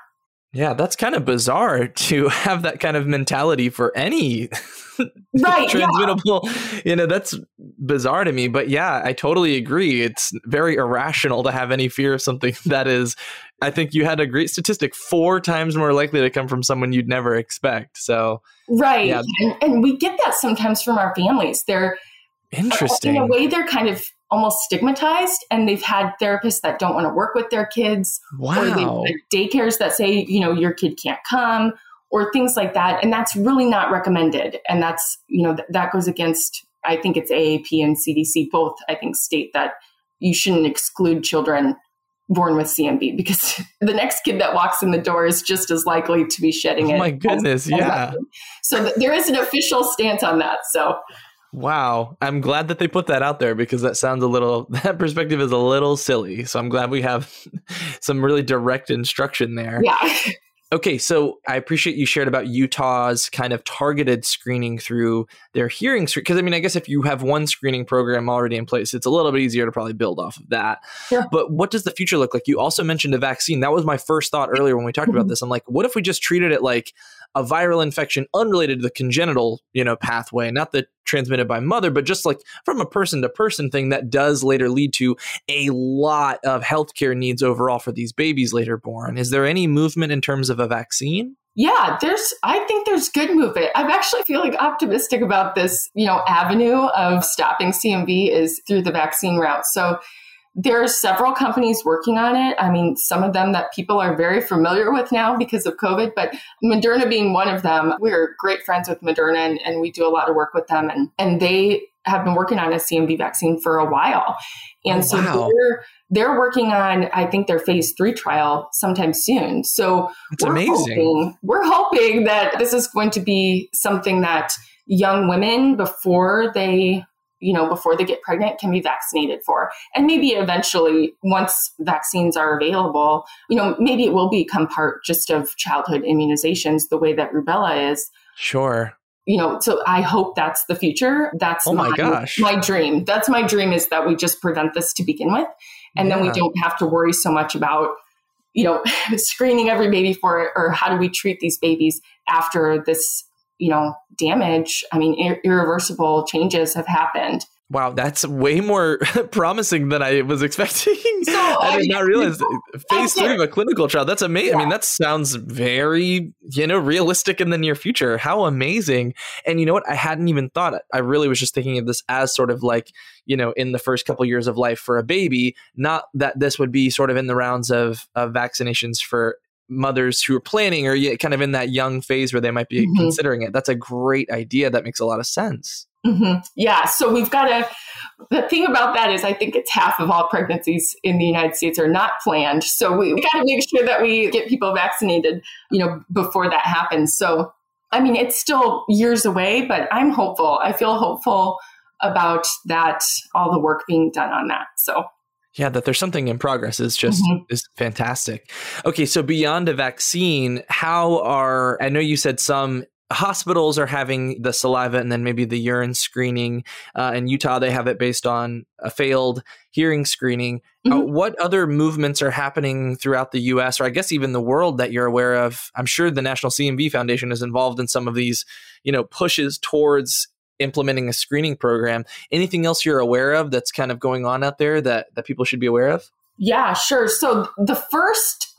Yeah, that's kind of bizarre to have that kind of mentality for any right, transmittable, yeah. you know, that's bizarre to me. But yeah, I totally agree. It's very irrational to have any fear of something that is, I think you had a great statistic, four times more likely to come from someone you'd never expect. So, right. Yeah. And, and we get that sometimes from our families. They're interesting. In a way, they're kind of almost stigmatized, and they've had therapists that don't want to work with their kids. Wow. Or they've had daycares that say, you know, your kid can't come, or things like that. And that's really not recommended. And that's, you know, th- that goes against, I think it's A A P and C D C both, I think, state that you shouldn't exclude children born with C M V, because the next kid that walks in the door is just as likely to be shedding it. Oh my goodness. as, yeah. As so th- there is an official stance on that. So wow. I'm glad that they put that out there, because that sounds a little, that perspective is a little silly. So I'm glad we have some really direct instruction there. Yeah. Okay, so I appreciate you shared about Utah's kind of targeted screening through their hearing screen. Because I mean, I guess if you have one screening program already in place, it's a little bit easier to probably build off of that. Sure. But what does the future look like? You also mentioned a vaccine. That was my first thought earlier when we talked about this. I'm like, what if we just treated it like a viral infection unrelated to the congenital, you know, pathway, not the transmitted by mother, but just like from a person to person thing that does later lead to a lot of healthcare needs overall for these babies later born. Is there any movement in terms of a vaccine? Yeah, there's, I think there's good movement. I'm actually feeling optimistic about this, you know, avenue of stopping C M V is through the vaccine route. So there are several companies working on it. I mean, some of them that people are very familiar with now because of COVID, but Moderna being one of them. We're great friends with Moderna, and, and we do a lot of work with them. And, and they have been working on a C M V vaccine for a while. And oh, so wow. they're, they're working on, I think, their phase three trial sometime soon. So it's we're amazing. Hoping, we're hoping that this is going to be something that young women, before they you know, before they get pregnant, can be vaccinated for. And maybe eventually, once vaccines are available, you know, maybe it will become part just of childhood immunizations the way that rubella is. Sure. You know, so I hope that's the future. That's oh my, my gosh. my dream. That's my dream, is that we just prevent this to begin with. And yeah. then we don't have to worry so much about, you know, screening every baby for it, or how do we treat these babies after this, you know, damage. I mean, ir- irreversible changes have happened. Wow, that's way more promising than I was expecting. So, I did not realize phase three of a clinical trial. That's amazing. Yeah. I mean, that sounds very, you know, realistic in the near future. How amazing. And you know what? I hadn't even thought it. I really was just thinking of this as sort of like, you know, in the first couple years of life for a baby, not that this would be sort of in the rounds of, of vaccinations for mothers who are planning, or kind of in that young phase where they might be mm-hmm. considering it. That's a great idea. That makes a lot of sense. Mm-hmm. Yeah. So we've got to, the thing about that is I think it's half of all pregnancies in the United States are not planned. So we, we got to make sure that we get people vaccinated, you know, before that happens. So, I mean, it's still years away, but I'm hopeful. I feel hopeful about that, all the work being done on that. So yeah, that there's something in progress is just mm-hmm. is fantastic. Okay, so beyond a vaccine, how are, I know you said some hospitals are having the saliva and then maybe the urine screening. Uh, in Utah, they have it based on a failed hearing screening. Mm-hmm. Uh, what other movements are happening throughout the U S, or I guess even the world, that you're aware of? I'm sure the National C M V Foundation is involved in some of these, you know, pushes towards implementing a screening program. Anything else you're aware of that's kind of going on out there that, that people should be aware of? Yeah, sure. So the first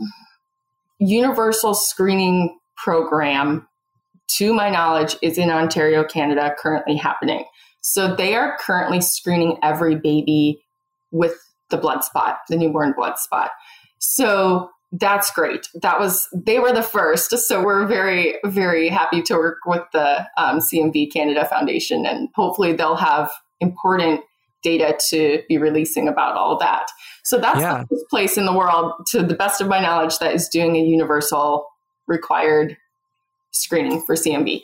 universal screening program, to my knowledge, is in Ontario, Canada, currently happening. So they are currently screening every baby with the blood spot, the newborn blood spot. So that's great. That was, they were the first. So we're very, very happy to work with the um, C M V Canada Foundation, and hopefully they'll have important data to be releasing about all that. So that's yeah. the first place in the world, to the best of my knowledge, that is doing a universal required screening for C M V.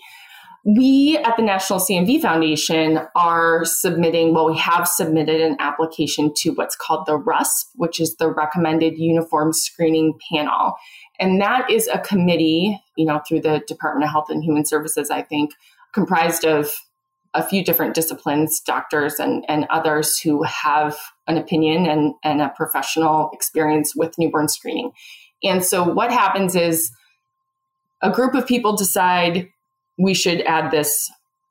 We at the National C M V Foundation are submitting, well, we have submitted an application to what's called the R U S P, which is the Recommended Uniform Screening Panel. And that is a committee, you know, through the Department of Health and Human Services, I think, comprised of a few different disciplines, doctors and, and others who have an opinion and, and a professional experience with newborn screening. And so what happens is, a group of people decide we should add this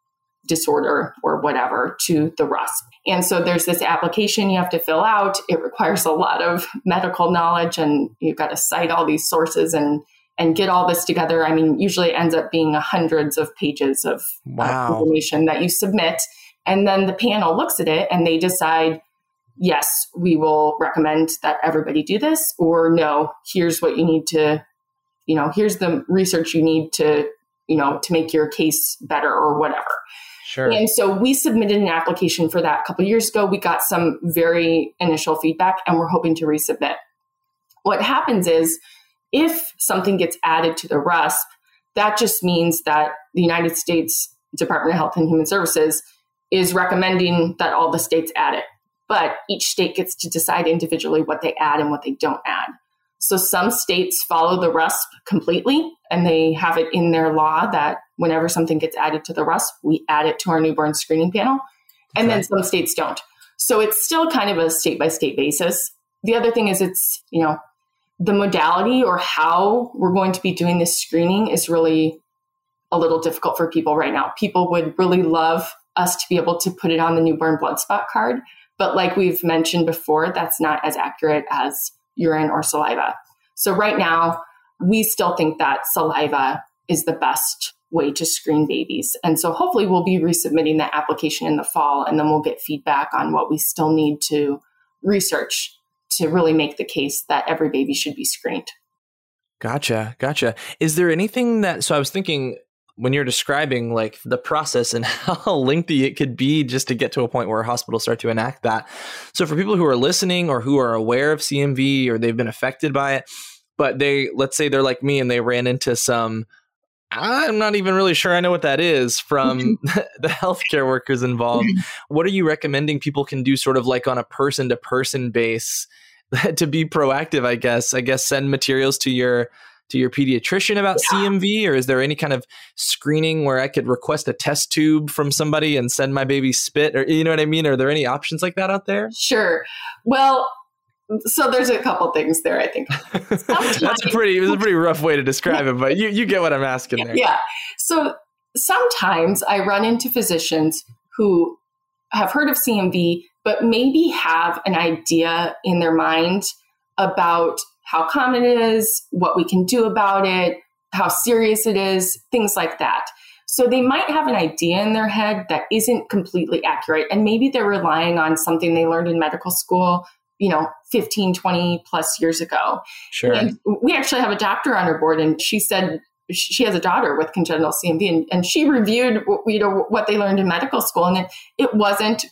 disorder or whatever to the R U S P. And so there's this application you have to fill out. It requires a lot of medical knowledge, and you've got to cite all these sources and and get all this together. I mean, usually it ends up being hundreds of pages of wow. uh, information that you submit. And then the panel looks at it and they decide, yes, we will recommend that everybody do this, or no, here's what you need to, you know, here's the research you need to, you know, to make your case better or whatever. Sure. And so we submitted an application for that a couple of years ago. We got some very initial feedback and we're hoping to resubmit. What happens is if something gets added to the R U S P, that just means that the United States Department of Health and Human Services is recommending that all the states add it. But each state gets to decide individually what they add and what they don't add. So some states follow the R U S P completely, and they have it in their law that whenever something gets added to the R U S P, we add it to our newborn screening panel. And okay. then some states don't. So it's still kind of a state-by-state basis. The other thing is it's, you know, the modality or how we're going to be doing this screening is really a little difficult for people right now. People would really love us to be able to put it on the newborn blood spot card. But like we've mentioned before, that's not as accurate as urine or saliva. So right now, we still think that saliva is the best way to screen babies. And so hopefully we'll be resubmitting that application in the fall, and then we'll get feedback on what we still need to research to really make the case that every baby should be screened. Gotcha. Gotcha. Is there anything that, so I was thinking when you're describing like the process and how lengthy it could be just to get to a point where hospitals start to enact that. So for people who are listening or who are aware of C M V or they've been affected by it, but they, let's say they're like me and they ran into some, I'm not even really sure I know what that is from the healthcare workers involved. What are you recommending people can do sort of like on a person to person base to be proactive, I guess, I guess send materials to your to your pediatrician about yeah. C M V, or is there any kind of screening where I could request a test tube from somebody and send my baby spit, or you know what I mean? Are there any options like that out there? Sure. Well, so there's a couple things there, I think. That's a pretty, it was a pretty rough way to describe it, but you, you get what I'm asking there. Yeah. So sometimes I run into physicians who have heard of C M V, but maybe have an idea in their mind about how common it is, what we can do about it, how serious it is, things like that. So they might have an idea in their head that isn't completely accurate. And maybe they're relying on something they learned in medical school, you know, fifteen, twenty plus years ago. Sure. And we actually have a doctor on our board, and she said she has a daughter with congenital C M V, and, and she reviewed, you know, what they learned in medical school, and it, it wasn't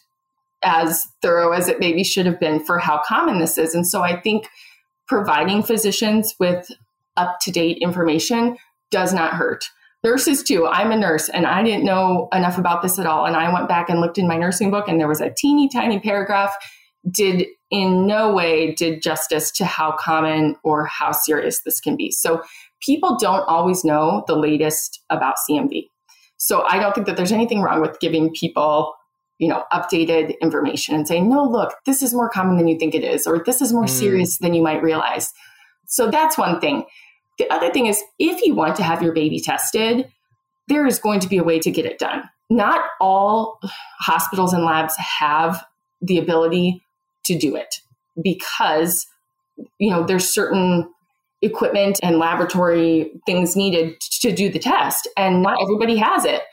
as thorough as it maybe should have been for how common this is. And so I think providing physicians with up-to-date information does not hurt. Nurses too. I'm a nurse and I didn't know enough about this at all. And I went back and looked in my nursing book, and there was a teeny tiny paragraph, did in no way did justice to how common or how serious this can be. So people don't always know the latest about C M V. So I don't think that there's anything wrong with giving people, you know, updated information and saying, no, look, this is more common than you think it is, or this is more mm. serious than you might realize. So that's one thing. The other thing is, if you want to have your baby tested, there is going to be a way to get it done. Not all hospitals and labs have the ability to do it because, you know, there's certain equipment and laboratory things needed to do the test, and not everybody has it.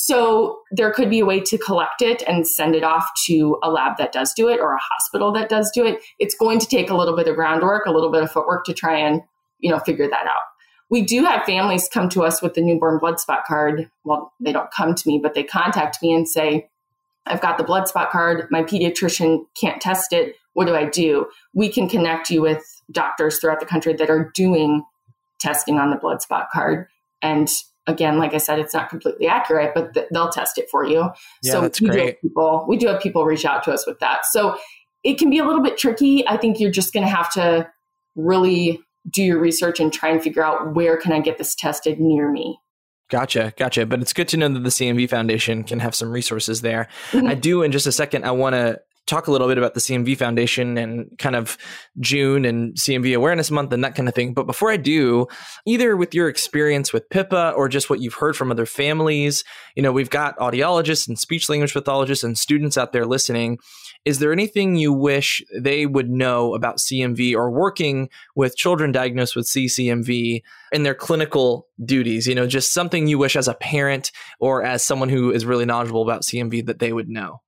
So there could be a way to collect it and send it off to a lab that does do it, or a hospital that does do it. It's going to take a little bit of groundwork, a little bit of footwork to try and, you know, figure that out. We do have families come to us with the newborn blood spot card. Well, they don't come to me, but they contact me and say, I've got the blood spot card. My pediatrician can't test it. What do I do? We can connect you with doctors throughout the country that are doing testing on the blood spot card. And again, like I said, it's not completely accurate, but th- they'll test it for you. Yeah, so that's we great. Do have people, we do have people reach out to us with that. So it can be a little bit tricky. I think you're just going to have to really do your research and try and figure out, where can I get this tested near me? Gotcha. Gotcha. But it's good to know that the C M V Foundation can have some resources there. Mm-hmm. I do, in just a second, I want to talk a little bit about the C M V Foundation and kind of June and C M V Awareness Month and that kind of thing. But before I do, either with your experience with Pippa or just what you've heard from other families, you know, we've got audiologists and speech language pathologists and students out there listening. Is there anything you wish they would know about C M V or working with children diagnosed with C C M V in their clinical duties? You know, just something you wish as a parent or as someone who is really knowledgeable about C M V that they would know?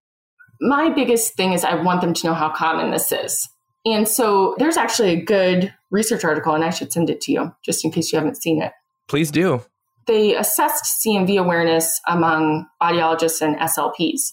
My biggest thing is I want them to know how common this is. And so there's actually a good research article, and I should send it to you just in case you haven't seen it. Please do. They assessed C M V awareness among audiologists and S L Ps.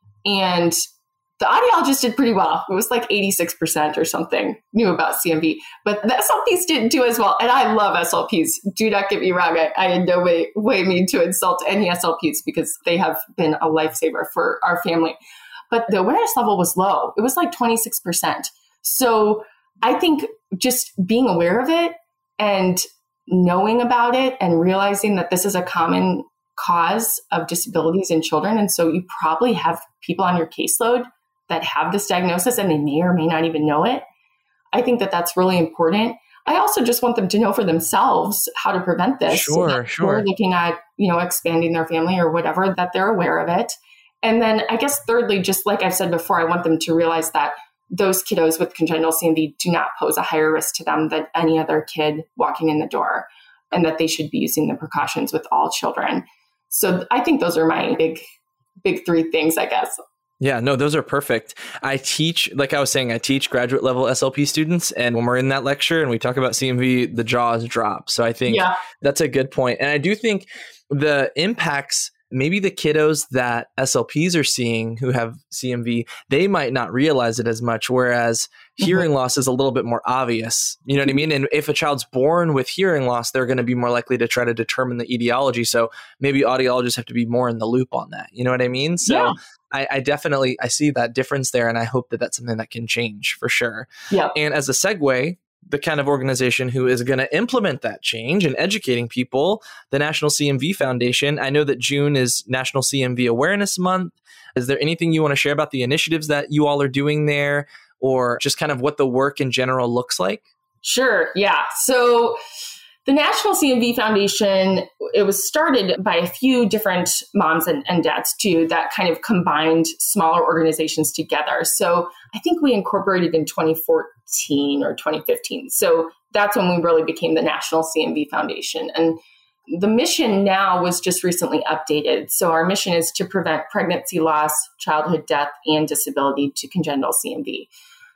And the audiologists did pretty well. It was like eighty-six percent or something knew about C M V, but the S L Ps didn't do as well. And I love S L Ps. Do not get me wrong. I, I in no way, way mean to insult any S L Ps because they have been a lifesaver for our family. But the awareness level was low. It was like twenty-six percent. So I think just being aware of it and knowing about it and realizing that this is a common cause of disabilities in children. And so you probably have people on your caseload that have this diagnosis and they may or may not even know it. I think that that's really important. I also just want them to know for themselves how to prevent this. Sure, so sure. We're looking at, you know, expanding their family or whatever, that they're aware of it. And then I guess thirdly, just like I've said before, I want them to realize that those kiddos with congenital C M V do not pose a higher risk to them than any other kid walking in the door, and that they should be using the precautions with all children. So I think those are my big, big three things, I guess. Yeah, no, those are perfect. I teach, like I was saying, I teach graduate level S L P students. And when we're in that lecture and we talk about C M V, the jaws drop. So I think yeah. that's a good point. And I do think the impacts, maybe the kiddos that S L Ps are seeing who have C M V, they might not realize it as much, whereas hearing mm-hmm. loss is a little bit more obvious. You know what I mean? And if a child's born with hearing loss, they're going to be more likely to try to determine the etiology. So maybe audiologists have to be more in the loop on that. You know what I mean? So yeah. I, I definitely, I see that difference there. And I hope that that's something that can change for sure. Yeah. And as a segue, the kind of organization who is going to implement that change and educating people, the National C M V Foundation. I know that June is National C M V Awareness Month. Is there anything you want to share about the initiatives that you all are doing there, or just kind of what the work in general looks like? Sure. Yeah. So the National C M V Foundation, it was started by a few different moms and, and dads too, that kind of combined smaller organizations together. So I think we incorporated in twenty fourteen or twenty fifteen. So that's when we really became the National C M V Foundation. And the mission now was just recently updated. So our mission is to prevent pregnancy loss, childhood death, and disability to congenital C M V.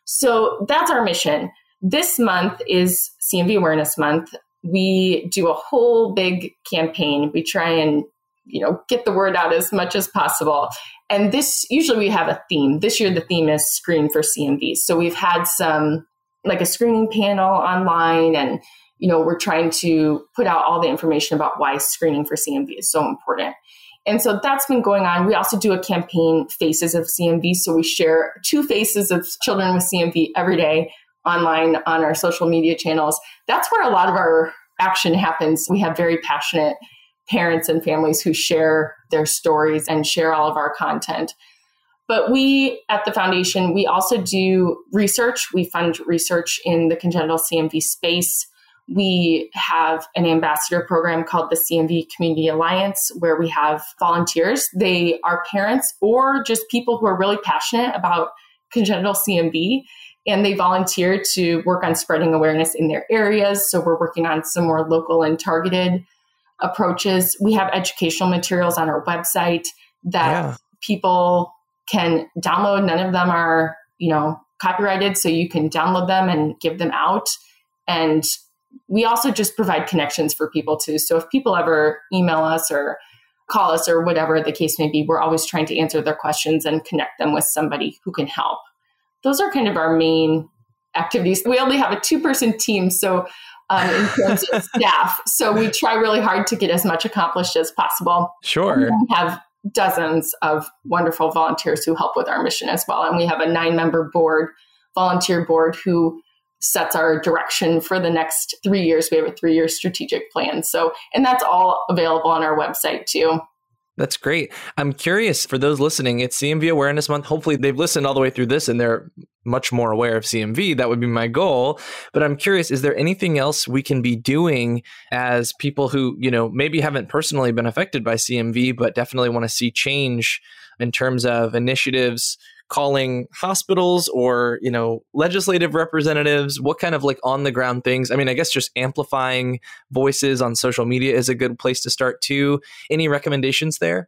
So that's our mission. This month is C M V Awareness Month. We do a whole big campaign. We try and, you know, get the word out as much as possible. And this, usually we have a theme. This year, the theme is Screen for C M V. So we've had some, like a screening panel online, and, you know, we're trying to put out all the information about why screening for C M V is so important. And so that's been going on. We also do a campaign, Faces of C M V. So we share two faces of children with C M V every day online on our social media channels. That's where a lot of our action happens. We have very passionate parents and families who share their stories and share all of our content. But we at the foundation, we also do research. We fund research in the congenital C M V space. We have an ambassador program called the C M V Community Alliance, where we have volunteers. They are parents or just people who are really passionate about congenital C M V, and they volunteer to work on spreading awareness in their areas. So we're working on some more local and targeted approaches. We have educational materials on our website that yeah. people can download. None of them are, you know, copyrighted, so you can download them and give them out. And we also just provide connections for people too. So if people ever email us or call us or whatever the case may be, we're always trying to answer their questions and connect them with somebody who can help. Those are kind of our main activities. We only have a two-person team, so um, in terms of staff. So we try really hard to get as much accomplished as possible. Sure. And we have dozens of wonderful volunteers who help with our mission as well. And we have a nine-member board, volunteer board, who sets our direction for the next three years. We have a three-year strategic plan. So, and that's all available on our website too. That's great. I'm curious for those listening, it's C M V Awareness Month. Hopefully they've listened all the way through this and they're much more aware of C M V. That would be my goal. But I'm curious, is there anything else we can be doing as people who, you know, maybe haven't personally been affected by C M V, but definitely want to see change in terms of initiatives, calling hospitals or, you know, legislative representatives? What kind of like on the ground things? I mean, I guess just amplifying voices on social media is a good place to start too. Any recommendations there?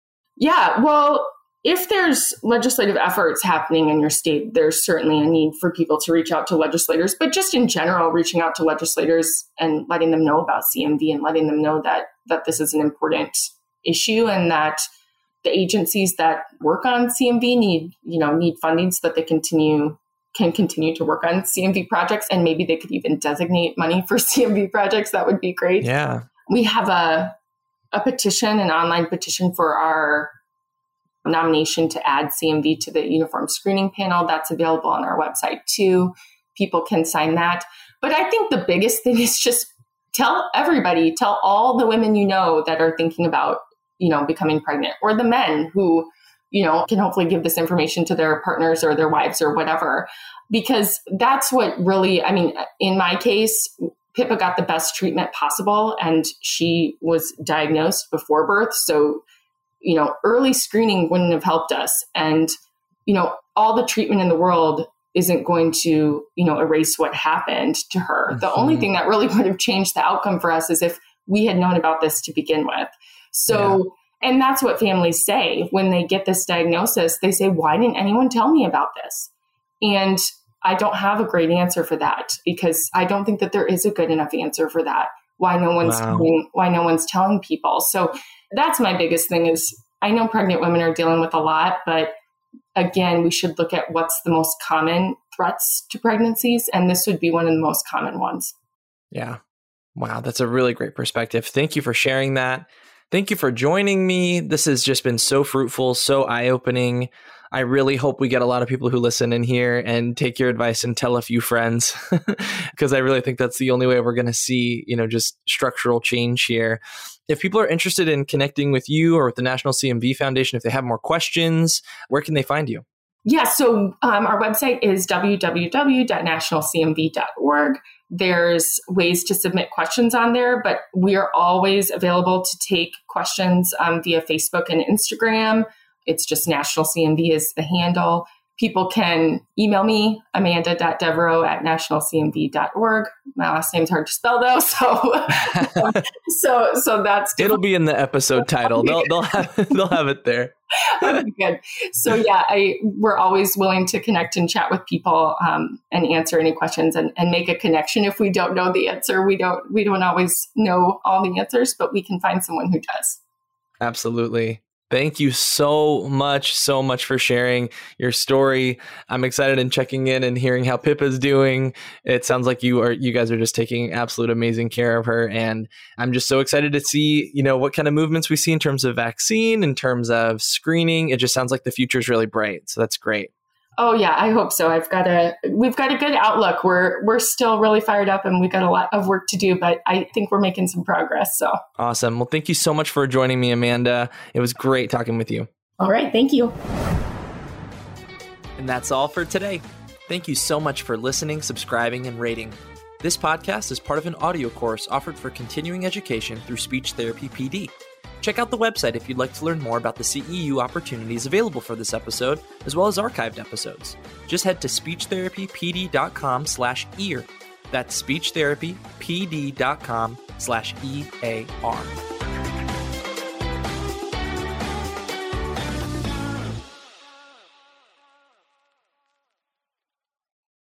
Yeah, well, if there's legislative efforts happening in your state, there's certainly a need for people to reach out to legislators, but just in general, reaching out to legislators and letting them know about C M V and letting them know that that this is an important issue and that the agencies that work on C M V need, you know, need funding so that they continue can continue to work on C M V projects, and maybe they could even designate money for C M V projects. That would be great. Yeah, we have a a petition, an online petition for our nomination to add C M V to the uniform screening panel. That's available on our website too. People can sign that. But I think the biggest thing is just tell everybody, tell all the women you know that are thinking about, you know, becoming pregnant, or the men who, you know, can hopefully give this information to their partners or their wives or whatever, because that's what really, I mean, in my case, Pippa got the best treatment possible and she was diagnosed before birth. So, you know, early screening wouldn't have helped us. And, you know, all the treatment in the world isn't going to, you know, erase what happened to her. Mm-hmm. The only thing that really would have changed the outcome for us is if we had known about this to begin with. So, yeah. And that's what families say when they get this diagnosis. They say, why didn't anyone tell me about this? And I don't have a great answer for that, because I don't think that there is a good enough answer for that. Why no one's wow. telling, why no one's telling people. So that's my biggest thing is I know pregnant women are dealing with a lot, but again, we should look at what's the most common threats to pregnancies. And this would be one of the most common ones. Yeah. Wow. That's a really great perspective. Thank you for sharing that. Thank you for joining me. This has just been so fruitful, so eye-opening. I really hope we get a lot of people who listen in here and take your advice and tell a few friends, because I really think that's the only way we're going to see, you know, just structural change here. If people are interested in connecting with you or with the National C M V Foundation, if they have more questions, where can they find you? Yeah, so um, our website is w w w dot national c m v dot org. There's ways to submit questions on there, but we are always available to take questions um, via Facebook and Instagram. It's just National C M V is the handle. People can email me, amanda dot devereaux at national c m v dot org. My last name's hard to spell, though, so so so that's difficult. It'll be in the episode title. They'll they'll have they'll have it there. Okay, good. So yeah, I we're always willing to connect and chat with people um, and answer any questions and, and make a connection. If we don't know the answer, we don't we don't always know all the answers, but we can find someone who does. Absolutely. Thank you so much, so much for sharing your story. I'm excited and checking in and hearing how Pippa's doing. It sounds like you are, you guys are just taking absolute amazing care of her. And I'm just so excited to see, you know, what kind of movements we see in terms of vaccine, in terms of screening. It just sounds like the future is really bright. So that's great. Oh yeah, I hope so. I've got a, we've got a good outlook. We're, we're still really fired up and we've got a lot of work to do, but I think we're making some progress. So awesome. Well, thank you so much for joining me, Amanda. It was great talking with you. All right. Thank you. And that's all for today. Thank you so much for listening, subscribing, and rating. This podcast is part of an audio course offered for continuing education through Speech Therapy P D. Check out the website if you'd like to learn more about the C E U opportunities available for this episode, as well as archived episodes. Just head to speechtherapypd.com slash ear. That's speechtherapypd.com slash E A R.